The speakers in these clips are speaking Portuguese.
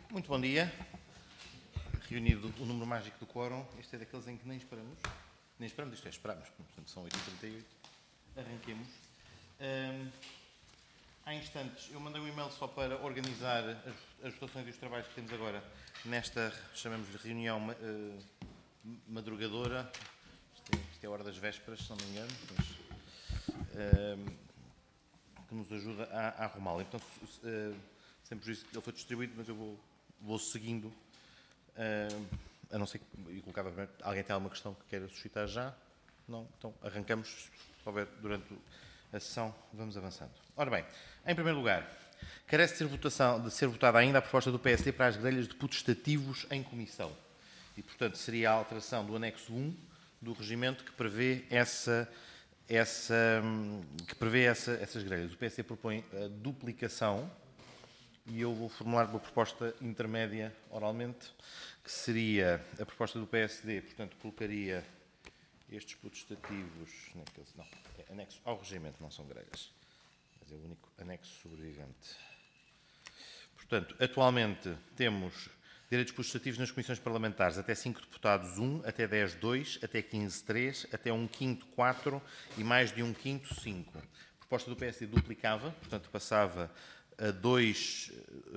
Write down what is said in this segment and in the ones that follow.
Muito bom dia. Reunido o número mágico do quórum. Este é daqueles em que nem esperamos. Nem esperamos, isto é, esperamos. Portanto, são 8h38. Arranquemos. Há instantes, eu mandei um e-mail só para organizar as votações e os trabalhos que temos agora nesta, chamamos-lhe reunião madrugadora. Isto é a hora das vésperas, se não me engano. Que nos ajuda a arrumá-lo. Então, sempre isso, ele foi distribuído, mas eu vou seguindo, a não ser que eu colocava primeiro, alguém tem alguma questão que queira suscitar já? Não? Então arrancamos, se houver durante a sessão, vamos avançando. Ora bem, em primeiro lugar, carece de ser votada ainda a proposta do PSD para as grelhas de potestativos em comissão. E, portanto, seria a alteração do anexo 1 do regimento que prevê essas grelhas. O PSD propõe a duplicação e eu vou formular uma proposta intermédia oralmente, que seria a proposta do PSD, portanto, colocaria estes potestativos, não, é anexo ao regimento, não são grelhas, mas é o único anexo sobrevivente. Portanto, atualmente temos direitos potestativos nas comissões parlamentares até 5 deputados 1, até 10 2, até 15 3, até 1/5 4 e mais de 1/5 5. A proposta do PSD duplicava, portanto passava a 2,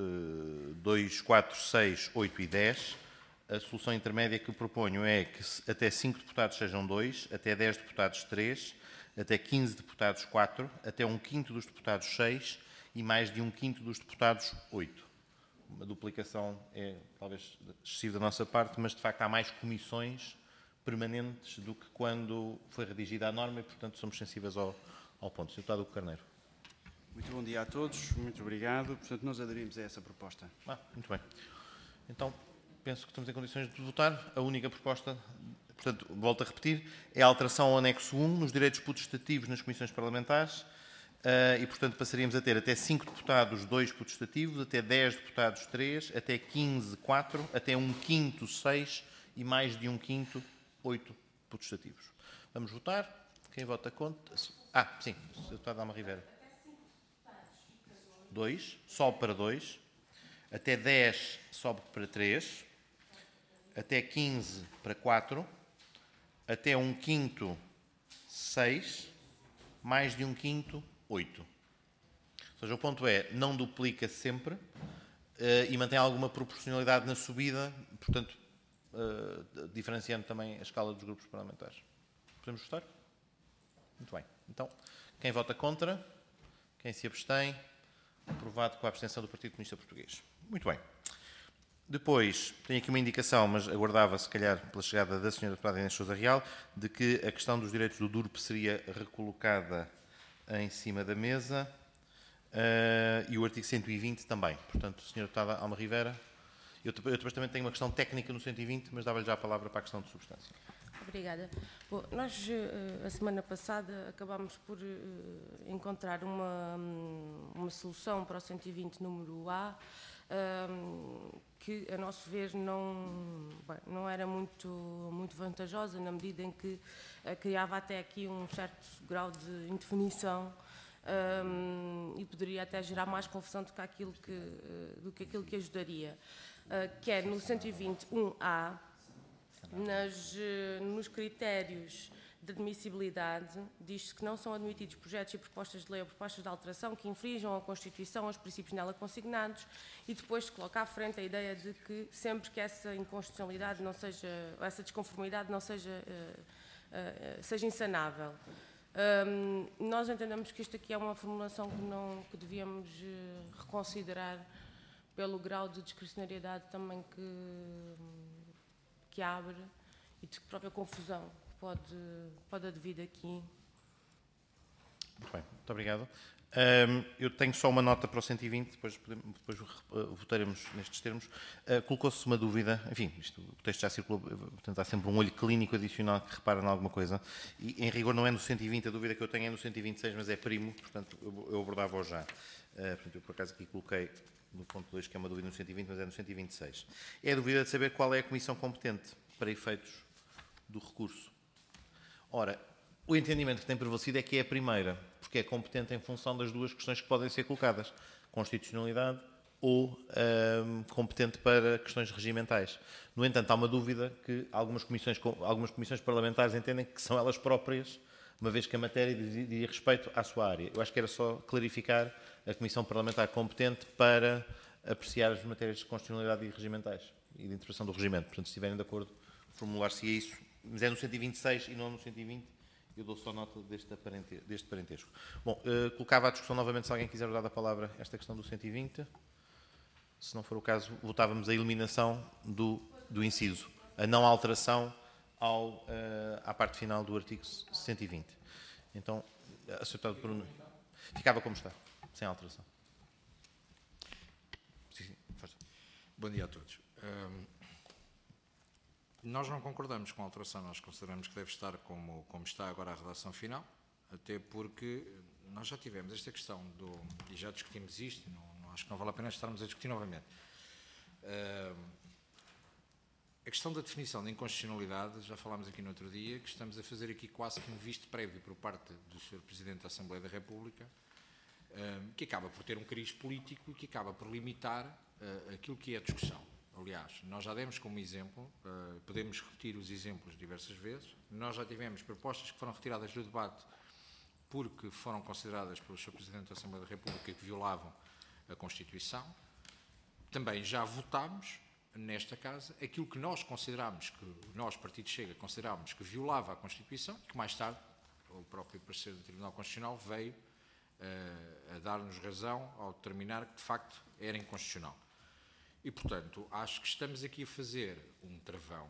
4, 6, 8 e 10. A solução intermédia que proponho é que até 5 deputados sejam 2, até 10 deputados 3, até 15 deputados 4, até 1/5 dos deputados 6 e mais de 1/5 dos deputados 8. Uma duplicação é talvez excessiva da nossa parte, mas de facto há mais comissões permanentes do que quando foi redigida a norma e, portanto, somos sensíveis ao ponto. Sr. Deputado Hugo Carneiro. Muito bom dia a todos, muito obrigado. Portanto, nós aderimos a essa proposta. Muito bem. Então, penso que estamos em condições de votar. A única proposta, portanto, volto a repetir, é a alteração ao anexo 1 nos direitos potestativos nas comissões parlamentares e, portanto, passaríamos a ter até 5 deputados 2 potestativos, até 10 deputados 3, até 15 4, até 1/5 6 e mais de 1/5 8 potestativos. Vamos votar. Quem vota contra? Sim, o Sr. Deputado Alma Rivera. 2, sobe para 2, até 10 sobe para 3, até 15 para 4, até 1/5 6, mais de 1/5 8. Ou seja, o ponto é, não duplica sempre e mantém alguma proporcionalidade na subida, portanto, diferenciando também a escala dos grupos parlamentares. Podemos votar? Muito bem. Então, quem vota contra? Quem se abstém? Aprovado com a abstenção do Partido Comunista Português. Muito bem. Depois, tenho aqui uma indicação, mas aguardava, se calhar, pela chegada da Sra. Deputada Inês Sousa Real, de que a questão dos direitos do DURP seria recolocada em cima da mesa e o artigo 120 também. Portanto, Sra. Deputada Alma Rivera, eu depois também tenho uma questão técnica no 120, mas dava-lhe já a palavra para a questão de substância. Obrigada. Bom, nós, a semana passada, acabámos por encontrar uma solução para o 120 número A, que, a nosso ver, não era muito vantajosa, na medida em que criava até aqui um certo grau de indefinição e poderia até gerar mais confusão do que aquilo que ajudaria. Que é no 120.1A, nos critérios de admissibilidade, diz-se que não são admitidos projetos e propostas de lei ou propostas de alteração que infringam a Constituição ou os princípios nela consignados, e depois se coloca à frente a ideia de que sempre que essa inconstitucionalidade não seja, essa desconformidade não seja insanável. Nós entendemos que isto aqui é uma formulação que devíamos reconsiderar pelo grau de discricionariedade também que abre e de própria confusão que pode advir aqui. Muito bem, muito obrigado. Eu tenho só uma nota para o 120, depois votaremos nestes termos. Colocou-se uma dúvida, enfim, o texto já circulou, portanto há sempre um olho clínico adicional que repara em alguma coisa, e em rigor não é no 120, a dúvida que eu tenho é no 126, mas é primo, portanto eu abordava-o já. Portanto, eu por acaso aqui coloquei no ponto 2, que é uma dúvida no 120, mas é no 126. É a dúvida de saber qual é a comissão competente para efeitos do recurso. Ora, o entendimento que tem prevalecido é que é a primeira, porque é competente em função das duas questões que podem ser colocadas. Constitucionalidade ou competente para questões regimentais. No entanto, há uma dúvida que algumas comissões parlamentares entendem que são elas próprias, uma vez que a matéria diz respeito à sua área. Eu acho que era só clarificar a comissão parlamentar competente para apreciar as matérias de constitucionalidade e regimentais e de interpretação do regimento. Portanto, se estiverem de acordo, formular-se isso. Mas é no 126 e não no 120. Eu dou só nota deste parentesco. Bom, colocava à discussão novamente, se alguém quiser dar a palavra, esta questão do 120. Se não for o caso, votávamos a eliminação do inciso, a não alteração à parte final do artigo 120. Então, acertado por um... Ficava como está, sem alteração. Sim, força. Bom dia a todos. Nós não concordamos com a alteração, nós consideramos que deve estar como está agora a redação final, até porque nós já tivemos esta questão e já discutimos isto, acho que não vale a pena estarmos a discutir novamente. A questão da definição de inconstitucionalidade, já falámos aqui no outro dia, que estamos a fazer aqui quase que um visto prévio por parte do Sr. Presidente da Assembleia da República, que acaba por ter um cariz político e que acaba por limitar aquilo que é a discussão. Aliás, nós já demos como exemplo, podemos repetir os exemplos diversas vezes, nós já tivemos propostas que foram retiradas do debate porque foram consideradas pelo Sr. Presidente da Assembleia da República que violavam a Constituição. Também já votámos nesta Casa aquilo que nós considerámos, nós, Partido Chega, considerámos que violava a Constituição e que mais tarde o próprio parecer do Tribunal Constitucional veio a dar-nos razão ao determinar que de facto era inconstitucional. E, portanto, acho que estamos aqui a fazer um travão,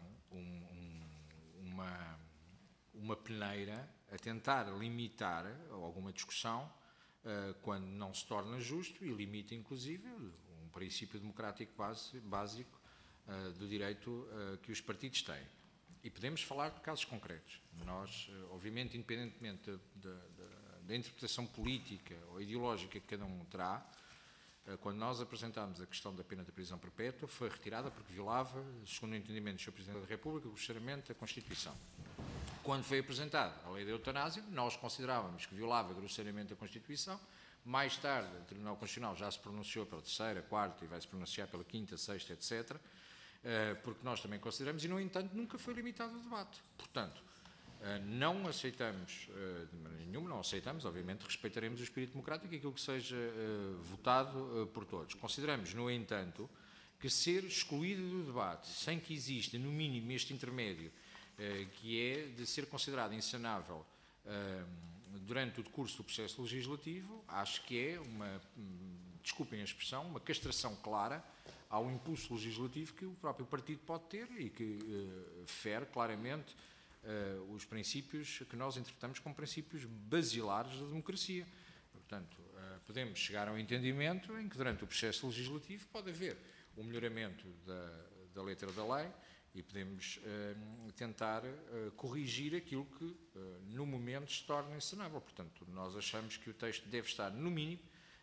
uma peneira, a tentar limitar alguma discussão quando não se torna justo e limita, inclusive, um princípio democrático básico do direito que os partidos têm. E podemos falar de casos concretos. Nós, obviamente, independentemente da interpretação política ou ideológica que cada um terá, quando nós apresentámos a questão da pena da prisão perpétua, foi retirada porque violava, segundo o entendimento do Sr. Presidente da República, grosseiramente a Constituição. Quando foi apresentada a lei da eutanásia, nós considerávamos que violava grosseiramente a Constituição. Mais tarde, o Tribunal Constitucional já se pronunciou pela terceira, quarta e vai se pronunciar pela quinta, sexta, etc., porque nós também consideramos, e no entanto nunca foi limitado o debate. Portanto, não aceitamos, de maneira nenhuma, não aceitamos, obviamente respeitaremos o espírito democrático e aquilo que seja votado por todos. Consideramos, no entanto, que ser excluído do debate, sem que exista, no mínimo, este intermédio, que é de ser considerado insanável durante o decurso do processo legislativo, acho que é desculpem a expressão, uma castração clara ao impulso legislativo que o próprio partido pode ter e que fere claramente os princípios que nós interpretamos como princípios basilares da democracia. Portanto, podemos chegar a um entendimento em que durante o processo legislativo pode haver um melhoramento da letra da lei e podemos tentar corrigir aquilo que no momento se torna insanável. Portanto, nós achamos que o texto deve estar no mínimo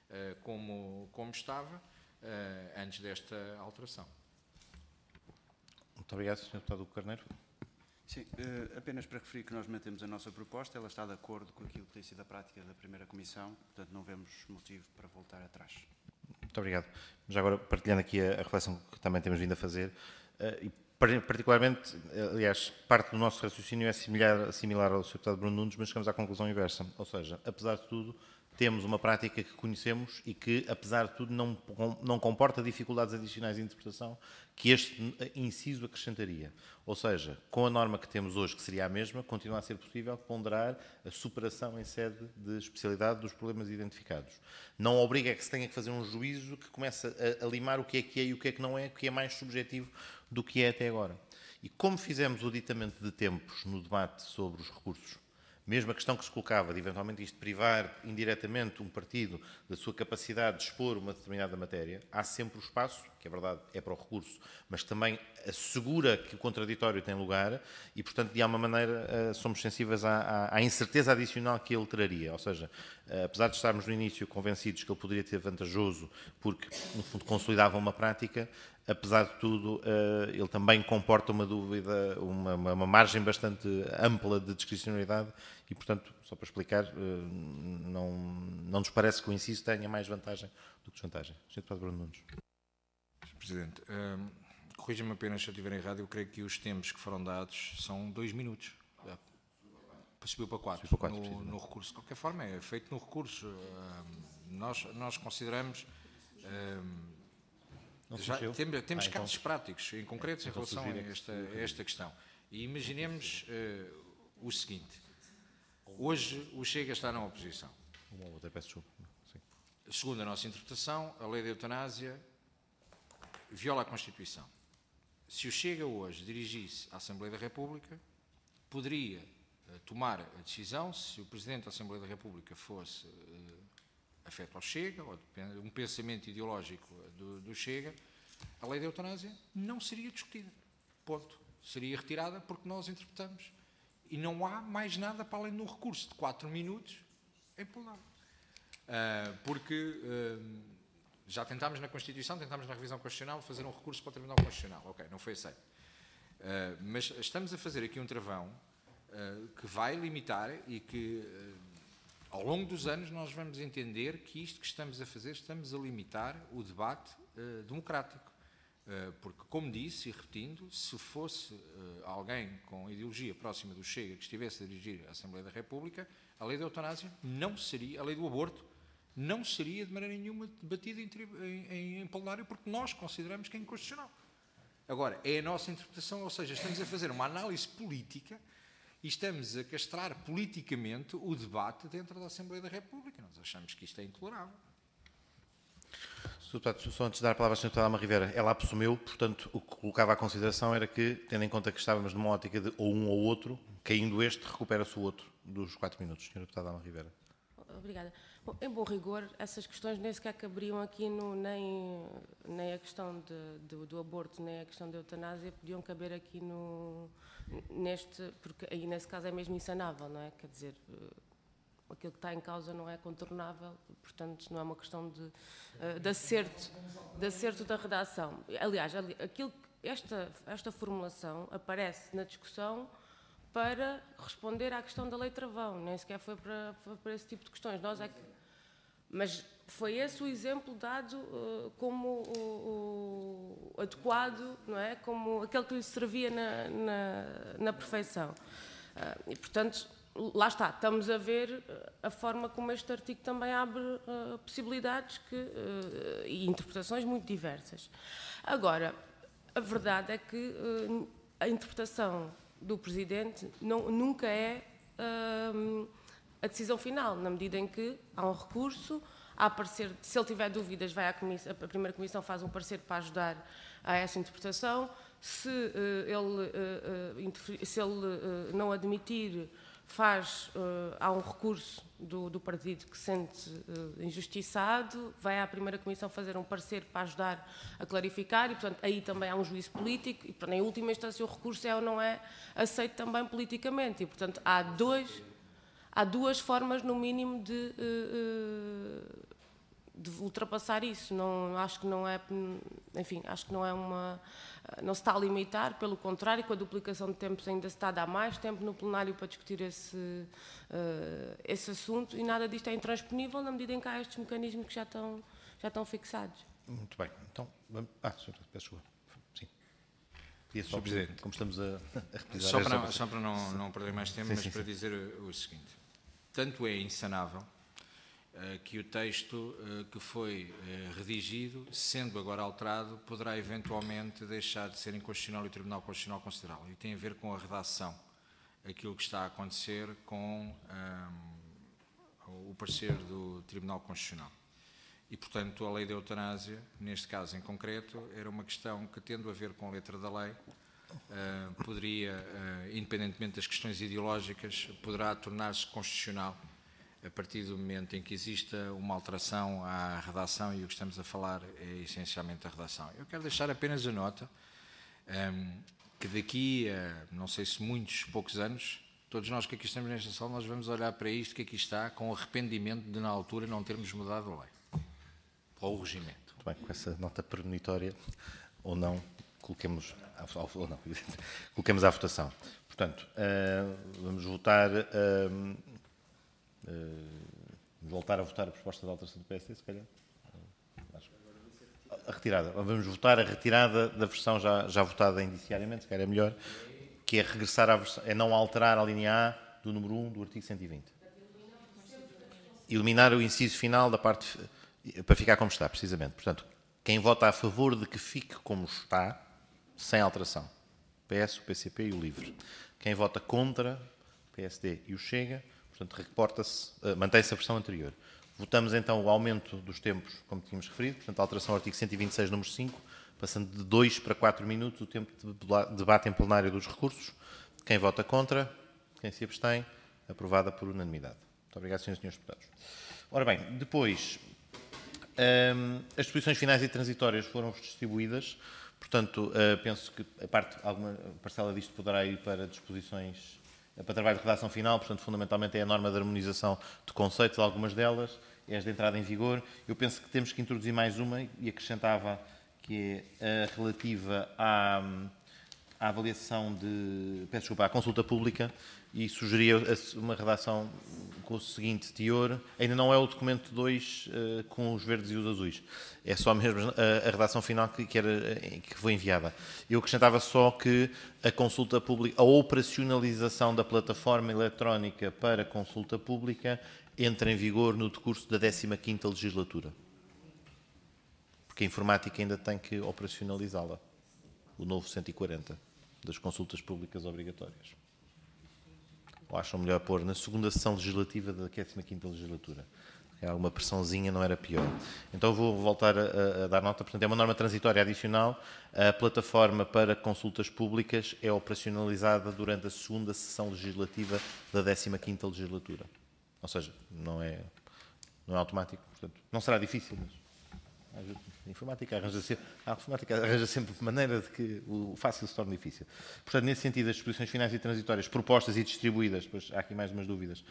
como estava antes desta alteração. Muito obrigado, Sr. Deputado Carneiro. Sim, apenas para referir que nós mantemos a nossa proposta, ela está de acordo com aquilo que tem sido a prática da primeira comissão, portanto não vemos motivo para voltar atrás. Muito obrigado. Já agora, partilhando aqui a reflexão que também temos vindo a fazer, e particularmente, aliás, parte do nosso raciocínio é similar ao Sr. Deputado Bruno Nunes, mas chegamos à conclusão inversa. Ou seja, apesar de tudo, temos uma prática que conhecemos e que, apesar de tudo, não comporta dificuldades adicionais de interpretação que este inciso acrescentaria. Ou seja, com a norma que temos hoje, que seria a mesma, continua a ser possível ponderar a superação em sede de especialidade dos problemas identificados. Não obriga a que se tenha que fazer um juízo que começa a limar o que é e o que é que não é, o que é mais subjetivo do que é até agora. E como fizemos o aditamento de tempos no debate sobre os recursos, mesmo a questão que se colocava de eventualmente isto privar indiretamente um partido da sua capacidade de expor uma determinada matéria, há sempre o espaço que é verdade, é para o recurso, mas também assegura que o contraditório tem lugar e, portanto, de alguma maneira, somos sensíveis à incerteza adicional que ele traria. Ou seja, apesar de estarmos no início convencidos que ele poderia ter vantajoso porque, no fundo, consolidava uma prática, apesar de tudo, ele também comporta uma dúvida, uma margem bastante ampla de discricionalidade e, portanto, só para explicar, não nos parece que o inciso tenha mais vantagem do que desvantagem. Sr. Deputado Bruno Nunes. Sr. Presidente, corrija-me apenas se eu estiver errado, eu creio que os tempos que foram dados são 2 minutos. Subiu para 4, no recurso. De qualquer forma, é feito no recurso. Nós consideramos... temos casos práticos, em concreto, em relação a esta questão. E imaginemos o seguinte. Hoje o Chega está na oposição. Segundo a nossa interpretação, a lei da eutanásia viola a Constituição. Se o Chega hoje dirigisse à Assembleia da República, poderia tomar a decisão, se o Presidente da Assembleia da República fosse afeto ao Chega, ou um pensamento ideológico do Chega, a lei da eutanásia não seria discutida. Ponto. Seria retirada porque nós interpretamos. E não há mais nada para além de um recurso de 4 minutos em plenário. Porque já tentámos na Constituição, tentámos na revisão constitucional fazer um recurso para o Tribunal Constitucional. Ok, não foi aceito. Mas estamos a fazer aqui um travão que vai limitar e que ao longo dos anos nós vamos entender que isto que estamos a fazer, estamos a limitar o debate democrático. Porque, como disse, e repetindo, se fosse alguém com ideologia próxima do Chega que estivesse a dirigir a Assembleia da República, a lei da eutanásia não seria, a lei do aborto, não seria de maneira nenhuma debatida em plenário, porque nós consideramos que é inconstitucional. Agora, é a nossa interpretação, ou seja, estamos a fazer uma análise política e estamos a castrar politicamente o debate dentro da Assembleia da República. Nós achamos que isto é intolerável. Sr. Deputado, só antes de dar a palavra à Sra. Deputada Alma Rivera, ela assumiu, portanto, o que colocava à consideração era que, tendo em conta que estávamos numa ótica de ou um ou outro, caindo este, recupera-se o outro dos 4 minutos. Sra. Deputada Alma Rivera. Obrigada. Bom, em bom rigor, essas questões nem sequer caberiam aqui, nem a questão do aborto, nem a questão da eutanásia, podiam caber aqui neste, porque aí nesse caso é mesmo insanável, não é? Quer dizer, aquilo que está em causa não é contornável, portanto não é uma questão de acerto da redação. Aliás, esta formulação aparece na discussão para responder à questão da lei travão, nem sequer foi para esse tipo de questões. Mas foi esse o exemplo dado como o adequado, não é? Como aquele que lhe servia na perfeição. E, portanto, lá está, estamos a ver a forma como este artigo também abre possibilidades e interpretações muito diversas. Agora, a verdade é que a interpretação do Presidente nunca é a decisão final, na medida em que há um recurso, se ele tiver dúvidas, vai a primeira comissão faz um parecer para ajudar a essa interpretação, se ele não admitir, há um recurso do partido que se sente injustiçado, vai à primeira comissão fazer um parecer para ajudar a clarificar e, portanto, aí também há um juízo político e, portanto, em última instância, o recurso é ou não é aceito também politicamente e, portanto, há duas formas, no mínimo, de ultrapassar isso. Acho que não é não se está a limitar, pelo contrário, com a duplicação de tempos ainda se está a dar mais tempo no plenário para discutir esse assunto e nada disto é intransponível na medida em que há estes mecanismos que já estão fixados. Muito bem. Então, Sr. Peço desculpa. Sim. Sr. Presidente, como estamos a repisar só para não perder mais tempo, mas para dizer o seguinte. Tanto é insanável que o texto que foi redigido, sendo agora alterado, poderá eventualmente deixar de ser inconstitucional e o Tribunal Constitucional considerá-lo. E tem a ver com a redação, aquilo que está a acontecer com o parecer do Tribunal Constitucional. E, portanto, a lei da eutanásia, neste caso em concreto, era uma questão que, tendo a ver com a letra da lei, poderia, independentemente das questões ideológicas, poderá tornar-se constitucional a partir do momento em que exista uma alteração à redação, e o que estamos a falar é essencialmente a redação. Eu quero deixar apenas a nota que daqui a, não sei se muitos, poucos anos, todos nós que aqui estamos nesta sala, nós vamos olhar para isto que aqui está com arrependimento de, na altura, não termos mudado a lei, ou o regimento. Muito bem, com essa nota premonitória, ou não, coloquemos à votação. Portanto, vamos votar... voltar a votar a proposta de alteração do PSD, se calhar? A retirada. Vamos votar a retirada da versão já votada indiciariamente, se calhar é melhor, que é regressar à versão, é não alterar a linha A do número 1 do artigo 120. Eliminar o inciso final da parte, para ficar como está, precisamente. Portanto, quem vota a favor de que fique como está, sem alteração, PS, o PCP e o LIVRE. Quem vota contra, o PSD e o Chega, portanto, reporta-se, mantém-se a versão anterior. Votamos então o aumento dos tempos, como tínhamos referido, portanto, a alteração ao artigo 126, número 5, passando de 2 para 4 minutos o tempo de debate em plenário dos recursos. Quem vota contra, quem se abstém, aprovada por unanimidade. Muito obrigado, senhores e senhores deputados. Ora bem, depois, as disposições finais e transitórias foram distribuídas, portanto, penso que alguma parcela disto poderá ir para disposições, para trabalho de redação final, portanto, fundamentalmente é a norma de harmonização de conceitos, algumas delas, é as de entrada em vigor. Eu penso que temos que introduzir mais uma, e acrescentava que é a relativa à avaliação à consulta pública, e sugeria uma redação com o seguinte teor. Ainda não é o documento 2 com os verdes e os azuis, é só mesmo a redação final que foi enviada. Eu acrescentava só que a consulta pública, a operacionalização da plataforma eletrónica para consulta pública entra em vigor no decurso da 15ª legislatura, porque a informática ainda tem que operacionalizá-la, o novo 140 das consultas públicas obrigatórias. Ou acham melhor pôr na segunda sessão legislativa da 15ª legislatura? Alguma pressãozinha não era pior. Então vou voltar a dar nota. Portanto, é uma norma transitória adicional. A plataforma para consultas públicas é operacionalizada durante a segunda sessão legislativa da 15ª legislatura. Ou seja, não é automático. Portanto, não será difícil, mas a informática arranja sempre maneira de que o fácil se torne difícil. Portanto, nesse sentido, as disposições finais e transitórias propostas e distribuídas, depois há aqui mais umas dúvidas,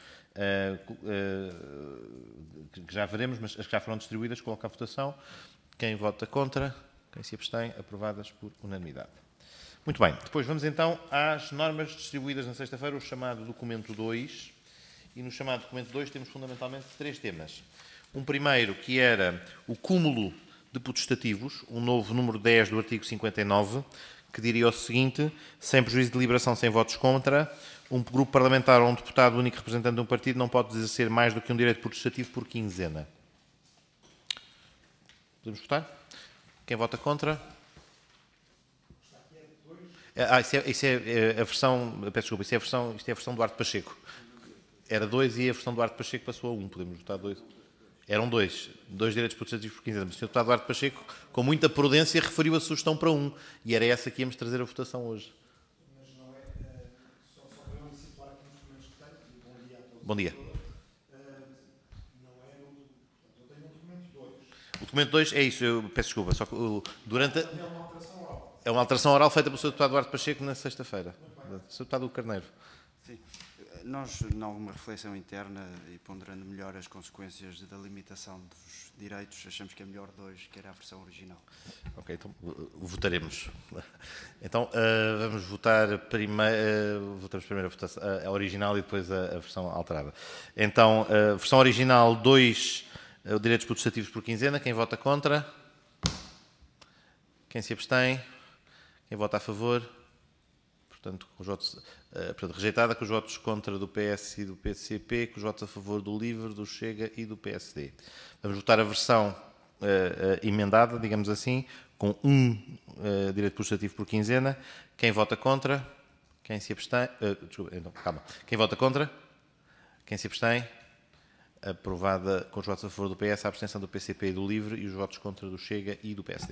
que já veremos, mas as que já foram distribuídas, coloco à votação. Quem vota contra, quem se abstém, aprovadas por unanimidade. Muito bem, depois vamos então às normas distribuídas na sexta-feira, o chamado documento 2, e no chamado documento 2 temos fundamentalmente 3 temas. Um primeiro, que era o cúmulo de potestativos, um novo número 10 do artigo 59, que diria o seguinte: sem prejuízo de deliberação, sem votos contra, um grupo parlamentar ou um deputado único representante de um partido não pode exercer mais do que um direito potestativo por quinzena. Podemos votar? Quem vota contra? Isso é a versão, peço desculpa, isto é a versão do Duarte Pacheco. Era 2 e a versão do Duarte Pacheco passou a 1. Podemos votar 2. Eram 2 direitos potestativos por quinzena. Mas o Sr. Deputado Duarte Pacheco, com muita prudência, referiu a sugestão para 1. E era essa que íamos trazer a votação hoje. Mas não é. Só para eu me situar aqui nos documentos que tenho. Bom dia a todos. Bom dia. Não é. Eu tenho o documento 2. O documento 2 é isso, eu peço desculpa. Só que durante. É uma alteração oral. É uma alteração oral feita pelo Sr. Deputado Duarte Pacheco na sexta-feira. Sr. Deputado Carneiro. Sim. Nós, em alguma reflexão interna e ponderando melhor as consequências da limitação dos direitos, achamos que é melhor 2, que era a versão original. Ok, então votaremos. Então vamos votar primeiro, votamos primeiro a, votação, a original e depois a versão alterada. Então, a versão original 2, direitos potestativos por quinzena. Quem vota contra? Quem se abstém? Quem vota a favor? Portanto, com os votos, rejeitada, com os votos contra do PS e do PCP, com os votos a favor do LIVRE, do Chega e do PSD. Vamos votar a versão emendada, digamos assim, com direito potestativo por quinzena. Quem vota contra? Quem se abstém? Desculpa, então, calma. Quem vota contra? Quem se abstém? Aprovada com os votos a favor do PS, a abstenção do PCP e do LIVRE e os votos contra do Chega e do PSD.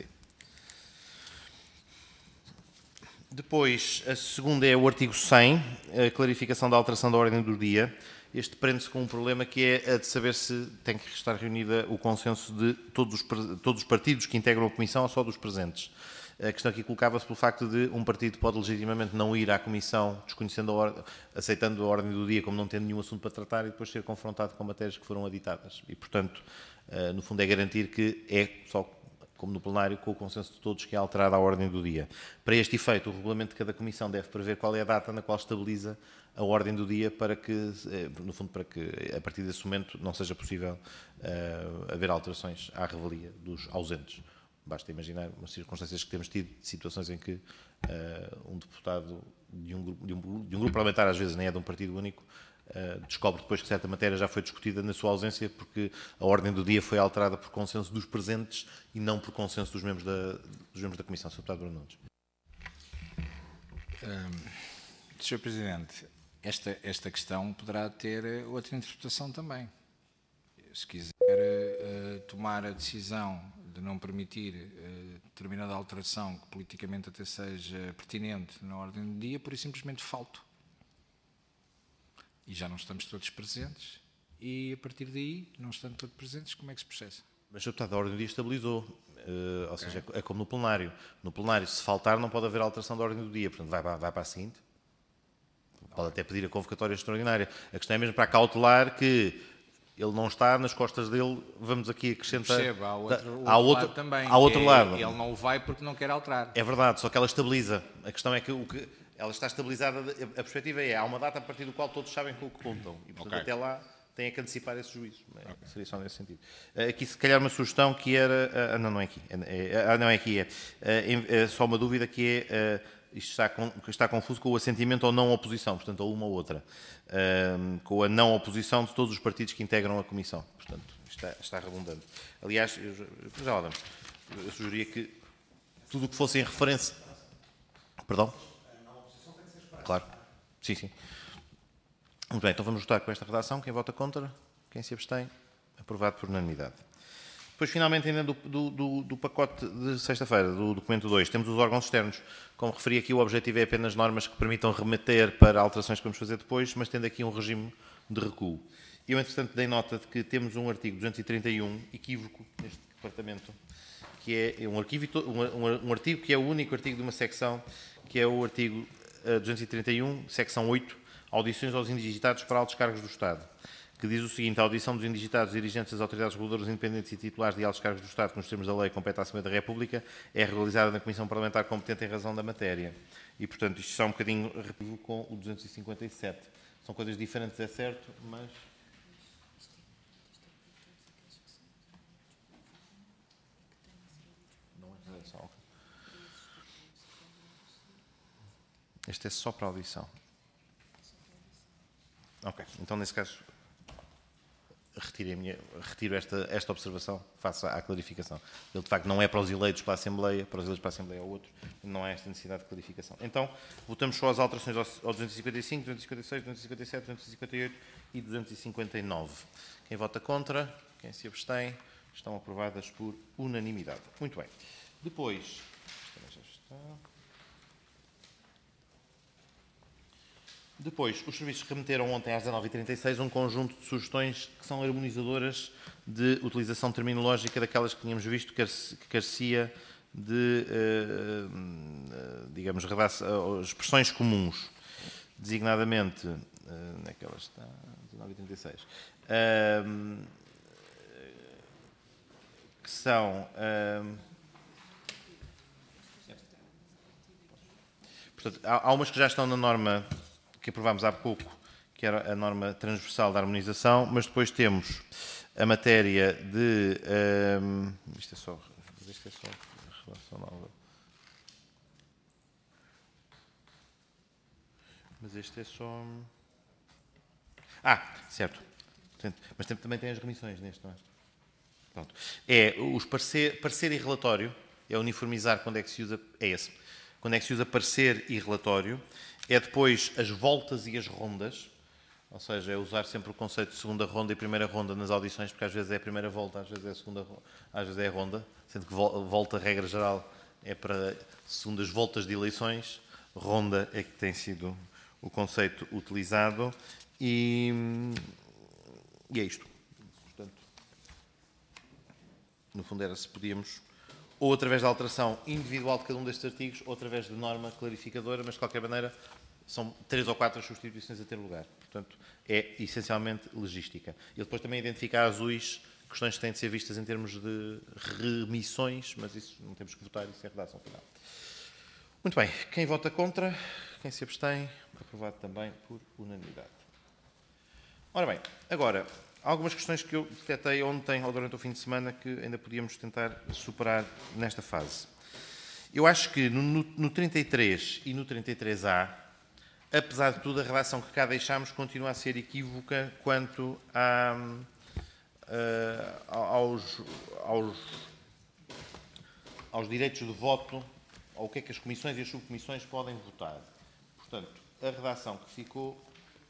Depois, a segunda é o artigo 100, a clarificação da alteração da ordem do dia. este prende-se com um problema que é a de saber se tem que estar reunida o consenso de todos os partidos que integram a Comissão ou só dos presentes. A questão aqui colocava-se pelo facto de um partido pode legitimamente não ir à Comissão, desconhecendo aceitando a ordem do dia como não tendo nenhum assunto para tratar e depois ser confrontado com matérias que foram aditadas. E, portanto, no fundo é garantir que é só, como no plenário, com o consenso de todos que é alterada a ordem do dia. Para este efeito, o regulamento de cada Comissão deve prever qual é a data na qual estabiliza a ordem do dia para que, no fundo, para que a partir desse momento não seja possível haver alterações à revelia dos ausentes. Basta imaginar umas circunstâncias que temos tido, situações em que um deputado de um grupo parlamentar, às vezes nem é de um partido único, descobre depois que certa matéria já foi discutida na sua ausência porque a ordem do dia foi alterada por consenso dos presentes e não por consenso dos membros da Comissão. Sr. Deputado Bruno Nunes. Sr. Presidente, esta questão poderá ter outra interpretação também. Se quiser tomar a decisão de não permitir determinada alteração que politicamente até seja pertinente na ordem do dia, por simplesmente falto. E já não estamos todos presentes, e a partir daí, não estando todos presentes, como é que se processa? Mas, Sr. Deputado, a ordem do dia estabilizou, ou seja, é como no plenário. No plenário, se faltar, não pode haver alteração da ordem do dia, portanto, vai para a seguinte. Pode até pedir a convocatória extraordinária. A questão é mesmo para cautelar que ele não está, nas costas dele, vamos aqui acrescentar... Percebe, há outro lado também. Há outro lado. Ele não o vai porque não quer alterar. É verdade, só que ela estabiliza. A questão é que ela está estabilizada, a perspectiva há uma data a partir do qual todos sabem com o que contam. E, portanto, até lá tem que antecipar esse juízo. Seria só nesse sentido. Aqui, se calhar, uma sugestão que era... não é aqui. Não é aqui. É só uma dúvida que é... isto está confuso com o assentimento ou não oposição, portanto, ou uma ou outra. Com a não oposição de todos os partidos que integram a Comissão. Portanto, está redundante. Aliás, já lá vamos. Eu sugeria que tudo o que fosse em referência... Perdão? Claro. Sim, sim. Muito bem, então vamos votar com esta redação. Quem vota contra? Quem se abstém? Aprovado por unanimidade. Depois, finalmente, ainda do pacote de sexta-feira, do documento 2, temos os órgãos externos. Como referi aqui, o objetivo é apenas normas que permitam remeter para alterações que vamos fazer depois, mas tendo aqui um regime de recuo. Eu, entretanto, dei nota de que temos um artigo 231, equívoco, neste departamento, que é um artigo que é o único artigo de uma secção, que é o artigo 231, secção 8, audições aos indigitados para altos cargos do Estado, que diz o seguinte: a audição dos indigitados dirigentes das autoridades reguladoras independentes e titulares de altos cargos do Estado, que nos termos da lei compete à Assembleia da República, é realizada na Comissão Parlamentar competente em razão da matéria. E, portanto, isto está um bocadinho repetido com o 257. São coisas diferentes, é certo, mas... Não é redação. Este é só para audição. Ok, então, nesse caso... retiro esta observação face à clarificação. Ele, de facto, não é para os eleitos para a Assembleia, para os eleitos para a Assembleia ou outro, não há esta necessidade de clarificação. Então, votamos só as alterações ao 255, 256, 257, 258 e 259. Quem vota contra, quem se abstém, estão aprovadas por unanimidade. Muito bem. Depois, os serviços remeteram ontem às 19h36 um conjunto de sugestões que são harmonizadoras de utilização terminológica daquelas que tínhamos visto que carecia de, digamos, expressões comuns, designadamente, onde é que ela está? 19h36, que são... portanto, há umas que já estão na norma que aprovámos há pouco, que era a norma transversal da harmonização, mas depois temos a matéria de... isto é só relacionável. Mas este é só... certo. Mas também tem as remissões neste, não é? Pronto. É os parecer e relatório, é uniformizar quando é que se usa... É esse. Quando é que se usa parecer e relatório, é depois as voltas e as rondas, ou seja, é usar sempre o conceito de segunda ronda e primeira ronda nas audições, porque às vezes é a primeira volta, às vezes é a segunda, às vezes é a ronda, sendo que volta, regra geral, é para segundas voltas de eleições, ronda é que tem sido o conceito utilizado, E é isto. Portanto, no fundo era se podíamos, ou através da alteração individual de cada um destes artigos, ou através de norma clarificadora, mas de qualquer maneira são 3 ou 4 as substituições a ter lugar. Portanto, é essencialmente legística. E depois também identificar azuis questões que têm de ser vistas em termos de remissões, mas isso não temos que votar, isso é a redação final. Muito bem, quem vota contra, quem se abstém, aprovado também por unanimidade. Ora bem, agora, algumas questões que eu detectei ontem ou durante o fim de semana que ainda podíamos tentar superar nesta fase. Eu acho que no 33 e no 33A, apesar de tudo, a redação que cá deixámos continua a ser equívoca quanto aos direitos de voto, ao que é que as comissões e as subcomissões podem votar. Portanto, a redação que ficou...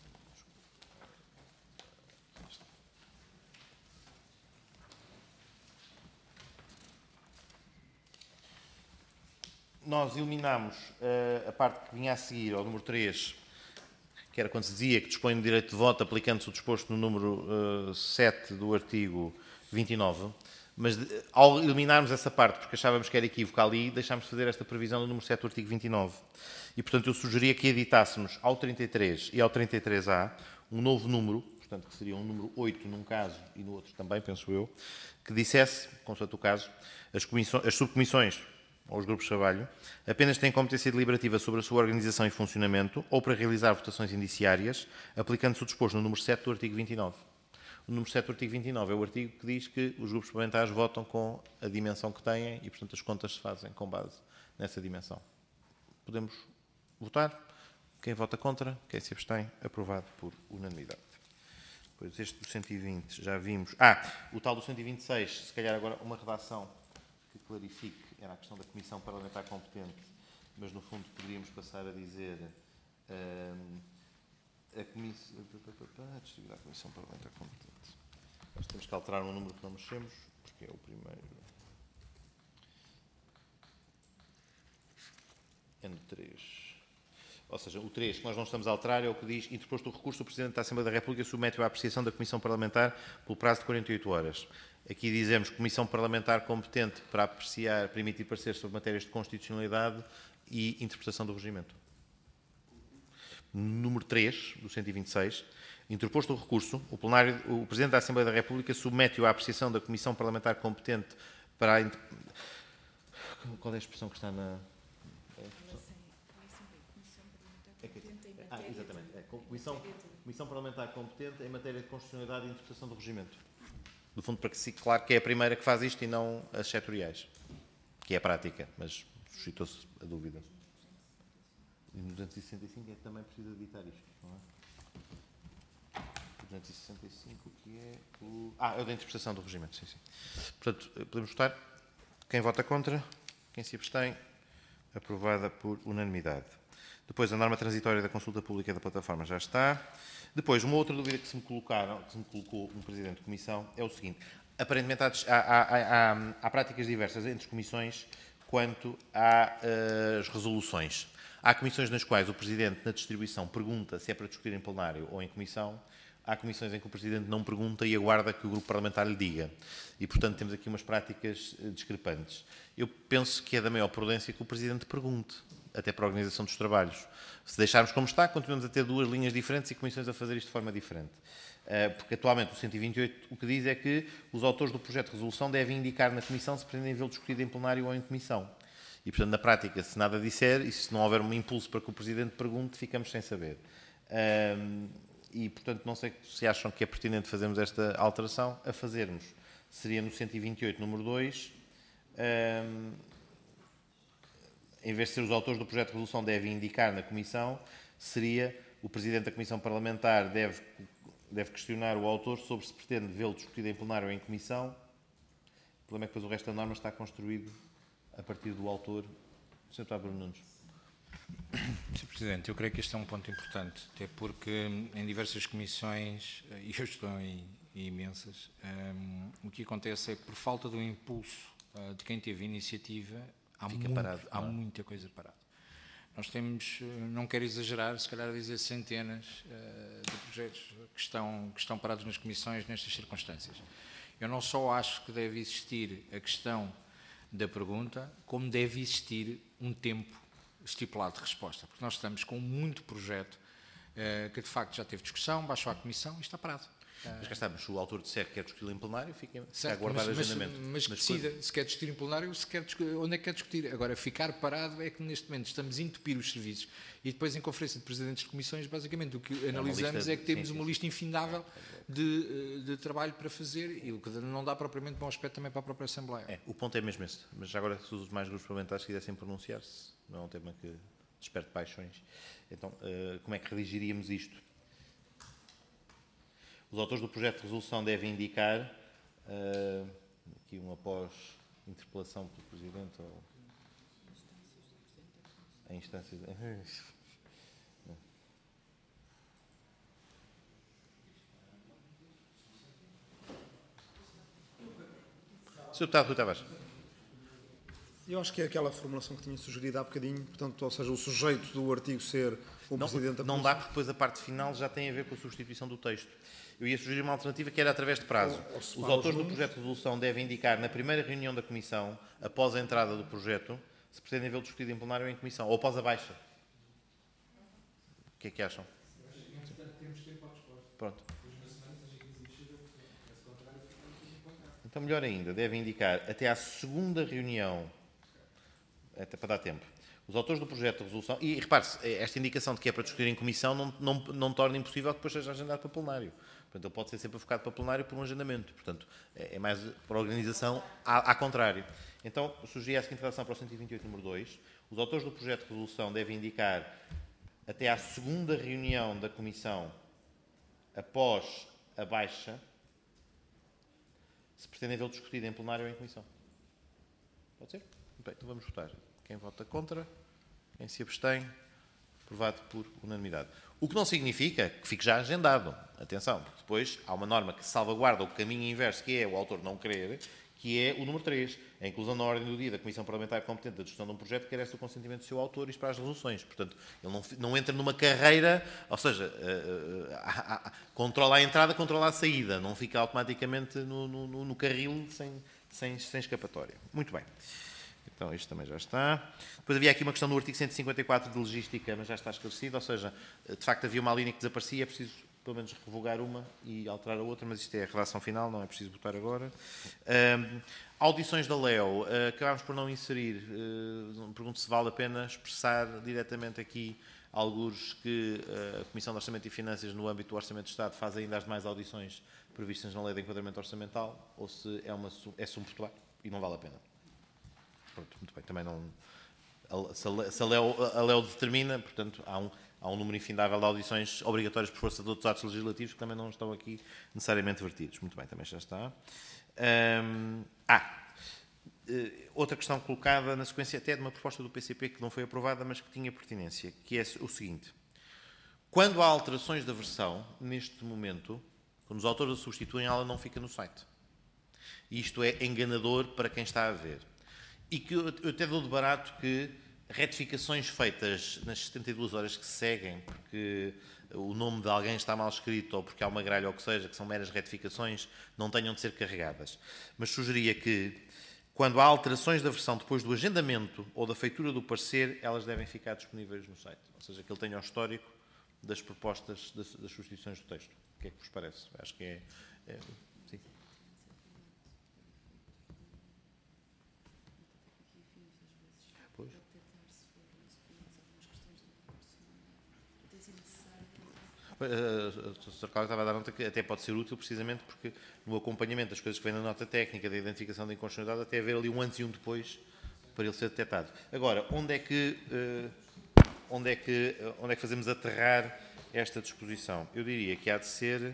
Nós eliminámos a parte que vinha a seguir, ao número 3, que era quando se dizia que dispõe do direito de voto aplicando-se o disposto no número 7 do artigo 29, mas ao eliminarmos essa parte, porque achávamos que era equívoca ali, deixámos de fazer esta previsão no número 7 do artigo 29. E, portanto, eu sugeria que editássemos ao 33 e ao 33A um novo número, portanto, que seria um número 8 num caso e no outro também, penso eu, que dissesse, consoante o caso, as subcomissões ou os grupos de trabalho, apenas têm competência deliberativa sobre a sua organização e funcionamento ou para realizar votações indiciárias, aplicando-se o disposto no número 7 do artigo 29. O número 7 do artigo 29 é o artigo que diz que os grupos parlamentares votam com a dimensão que têm e, portanto, as contas se fazem com base nessa dimensão. Podemos votar? Quem vota contra? Quem se abstém? Aprovado por unanimidade. Depois este do 120 já vimos... o tal do 126, se calhar agora uma redação que clarifique, era a questão da Comissão Parlamentar Competente, mas no fundo poderíamos passar a dizer a Comissão... Distribuir a Comissão Parlamentar Competente. Nós temos que alterar um número que não mexemos, porque é o primeiro... N3. Ou seja, o 3 que nós não estamos a alterar é o que diz: interposto o recurso, o Presidente da Assembleia da República submete-o à apreciação da Comissão Parlamentar pelo prazo de 48 horas. Aqui dizemos Comissão Parlamentar competente para apreciar, para emitir parecer sobre matérias de constitucionalidade e interpretação do regimento. Número 3, do 126, interposto o recurso, o Presidente da Assembleia da República submete-o à apreciação da Comissão Parlamentar competente para a... Qual é a expressão que está na... Exatamente. Comissão Parlamentar competente em matéria de constitucionalidade e interpretação do regimento. No fundo, para que fique claro que é a primeira que faz isto e não as setoriais, que é a prática, mas suscitou-se a dúvida. E no 265 é que também precisa editar isto, não é? O 265, que é o... é o da interpretação do regimento, sim. Portanto, podemos votar. Quem vota contra? Quem se abstém? Aprovada por unanimidade. Depois, a norma transitória da consulta pública da plataforma já está. Depois, uma outra dúvida que se me colocou um Presidente de Comissão é o seguinte. Aparentemente, há práticas diversas entre comissões quanto às resoluções. Há comissões nas quais o Presidente, na distribuição, pergunta se é para discutir em plenário ou em comissão. Há comissões em que o Presidente não pergunta e aguarda que o grupo parlamentar lhe diga. E, portanto, temos aqui umas práticas discrepantes. Eu penso que é da maior prudência que o Presidente pergunte, até para a organização dos trabalhos. Se deixarmos como está, continuamos a ter duas linhas diferentes e comissões a fazer isto de forma diferente. Porque, atualmente, o 128 o que diz é que os autores do projeto de resolução devem indicar na comissão se pretendem vê-lo discutido em plenário ou em comissão. E, portanto, na prática, se nada disser e se não houver um impulso para que o Presidente pergunte, ficamos sem saber. E, portanto, não sei se acham que é pertinente fazermos esta alteração. A fazermos seria no 128, número 2, em vez de ser os autores do projeto de resolução devem indicar na Comissão, seria o Presidente da Comissão Parlamentar deve questionar o autor sobre se pretende vê-lo discutido em plenário ou em Comissão. O problema é que depois o resto da norma está construído a partir do autor. Sr. Deputado Bruno Nunes. Sr. Presidente, eu creio que este é um ponto importante, até porque em diversas comissões, e eu estou em imensas, o que acontece é que por falta do impulso de quem teve iniciativa, há muita coisa parada. Nós temos, não quero exagerar, se calhar dizer centenas de projetos que estão parados nas comissões nestas circunstâncias. Eu não só acho que deve existir a questão da pergunta, como deve existir um tempo estipulado de resposta, porque nós estamos com muito projeto que de facto já teve discussão, baixou à comissão e está parado. Mas cá estamos, se o autor disser que quer discutir em plenário, fica a Certo, aguardar agendamento. mas que decida se quer discutir em plenário, onde é que quer discutir. Agora, ficar parado é que neste momento estamos a entupir os serviços e depois em conferência de presidentes de comissões, basicamente o que analisamos é que temos uma lista infindável de trabalho para fazer e o que não dá propriamente bom aspecto também para a própria Assembleia. O ponto é mesmo esse. Mas agora, se os demais grupos parlamentares quisessem pronunciar-se, não é um tema que desperte paixões. Então, como é que redigiríamos isto? Os autores do projeto de resolução devem indicar, aqui um após interpelação pelo Presidente ou a instância... Sr. Deputado Rui Tavares. Eu acho que é aquela formulação que tinha sugerido há bocadinho, portanto, ou seja, o sujeito do artigo ser o Presidente da Não dá, porque depois a parte final já tem a ver com a substituição do texto. Eu ia sugerir uma alternativa que era através de prazo. Os autores do projeto de resolução devem indicar na primeira reunião da Comissão, após a entrada do projeto, se pretendem vê-lo discutido em plenário ou em Comissão, ou após a baixa. O que é que acham? Pronto. Então, melhor ainda, devem indicar até à segunda reunião, até para dar tempo, os autores do projeto de resolução, e repare-se, esta indicação de que é para discutir em comissão não torna impossível que depois seja agendado para plenário. Portanto, ele pode ser sempre focado para plenário por um agendamento. Portanto, é mais para a organização ao contrário. Então, sugeri a seguinte relação para o 128, número 2. Os autores do projeto de resolução devem indicar até à segunda reunião da comissão, após a baixa, se pretendem vê-lo discutido em plenário ou em comissão. Pode ser? Bem, então vamos votar. Quem vota contra? Quem se abstém? Aprovado por unanimidade. O que não significa que fique já agendado. Atenção, porque depois há uma norma que salvaguarda o caminho inverso, que é o autor não querer, que é o número 3, a inclusão na ordem do dia da Comissão Parlamentar competente da gestão de um projeto que carece do consentimento do seu autor, isto para as resoluções. Portanto, ele não entra numa carreira, ou seja, controla a entrada, controla a saída, não fica automaticamente no carril sem escapatória. Muito bem. Então, isto também já está. Depois havia aqui uma questão no artigo 154 de logística, mas já está esclarecido, ou seja, de facto havia uma linha que desaparecia, é preciso pelo menos revogar uma e alterar a outra, mas isto é a redação final, não é preciso votar agora. Audições da LEO, acabámos por não inserir, pergunto se vale a pena expressar diretamente aqui alguns que a Comissão de Orçamento e Finanças, no âmbito do Orçamento de Estado, faz ainda as demais audições previstas na Lei de Enquadramento Orçamental, ou se é subportuário e não vale a pena. Pronto, muito bem, também não... Se a LEO determina, portanto, há um número infindável de audições obrigatórias por força de outros atos legislativos que também não estão aqui necessariamente vertidos. Muito bem, também já está. Outra questão colocada na sequência até de uma proposta do PCP que não foi aprovada, mas que tinha pertinência, que é o seguinte. Quando há alterações da versão, neste momento, quando os autores a substituem, ela não fica no site. E isto é enganador para quem está a ver. E que eu até dou de barato que retificações feitas nas 72 horas que se seguem, porque o nome de alguém está mal escrito ou porque há uma gralha ou o que seja, que são meras retificações, não tenham de ser carregadas. Mas sugeria que, quando há alterações da versão depois do agendamento ou da feitura do parecer, elas devem ficar disponíveis no site. Ou seja, que ele tenha o histórico das propostas, das substituições do texto. O que é que vos parece? Acho que é sim. Pois. O Sr. Cláudio estava a dar nota que até pode ser útil precisamente porque no acompanhamento das coisas que vêm na nota técnica, da identificação da inconstitucionalidade, até haver ali um antes e um depois para ele ser detectado. Agora, onde é que fazemos aterrar esta disposição? Eu diria que há de ser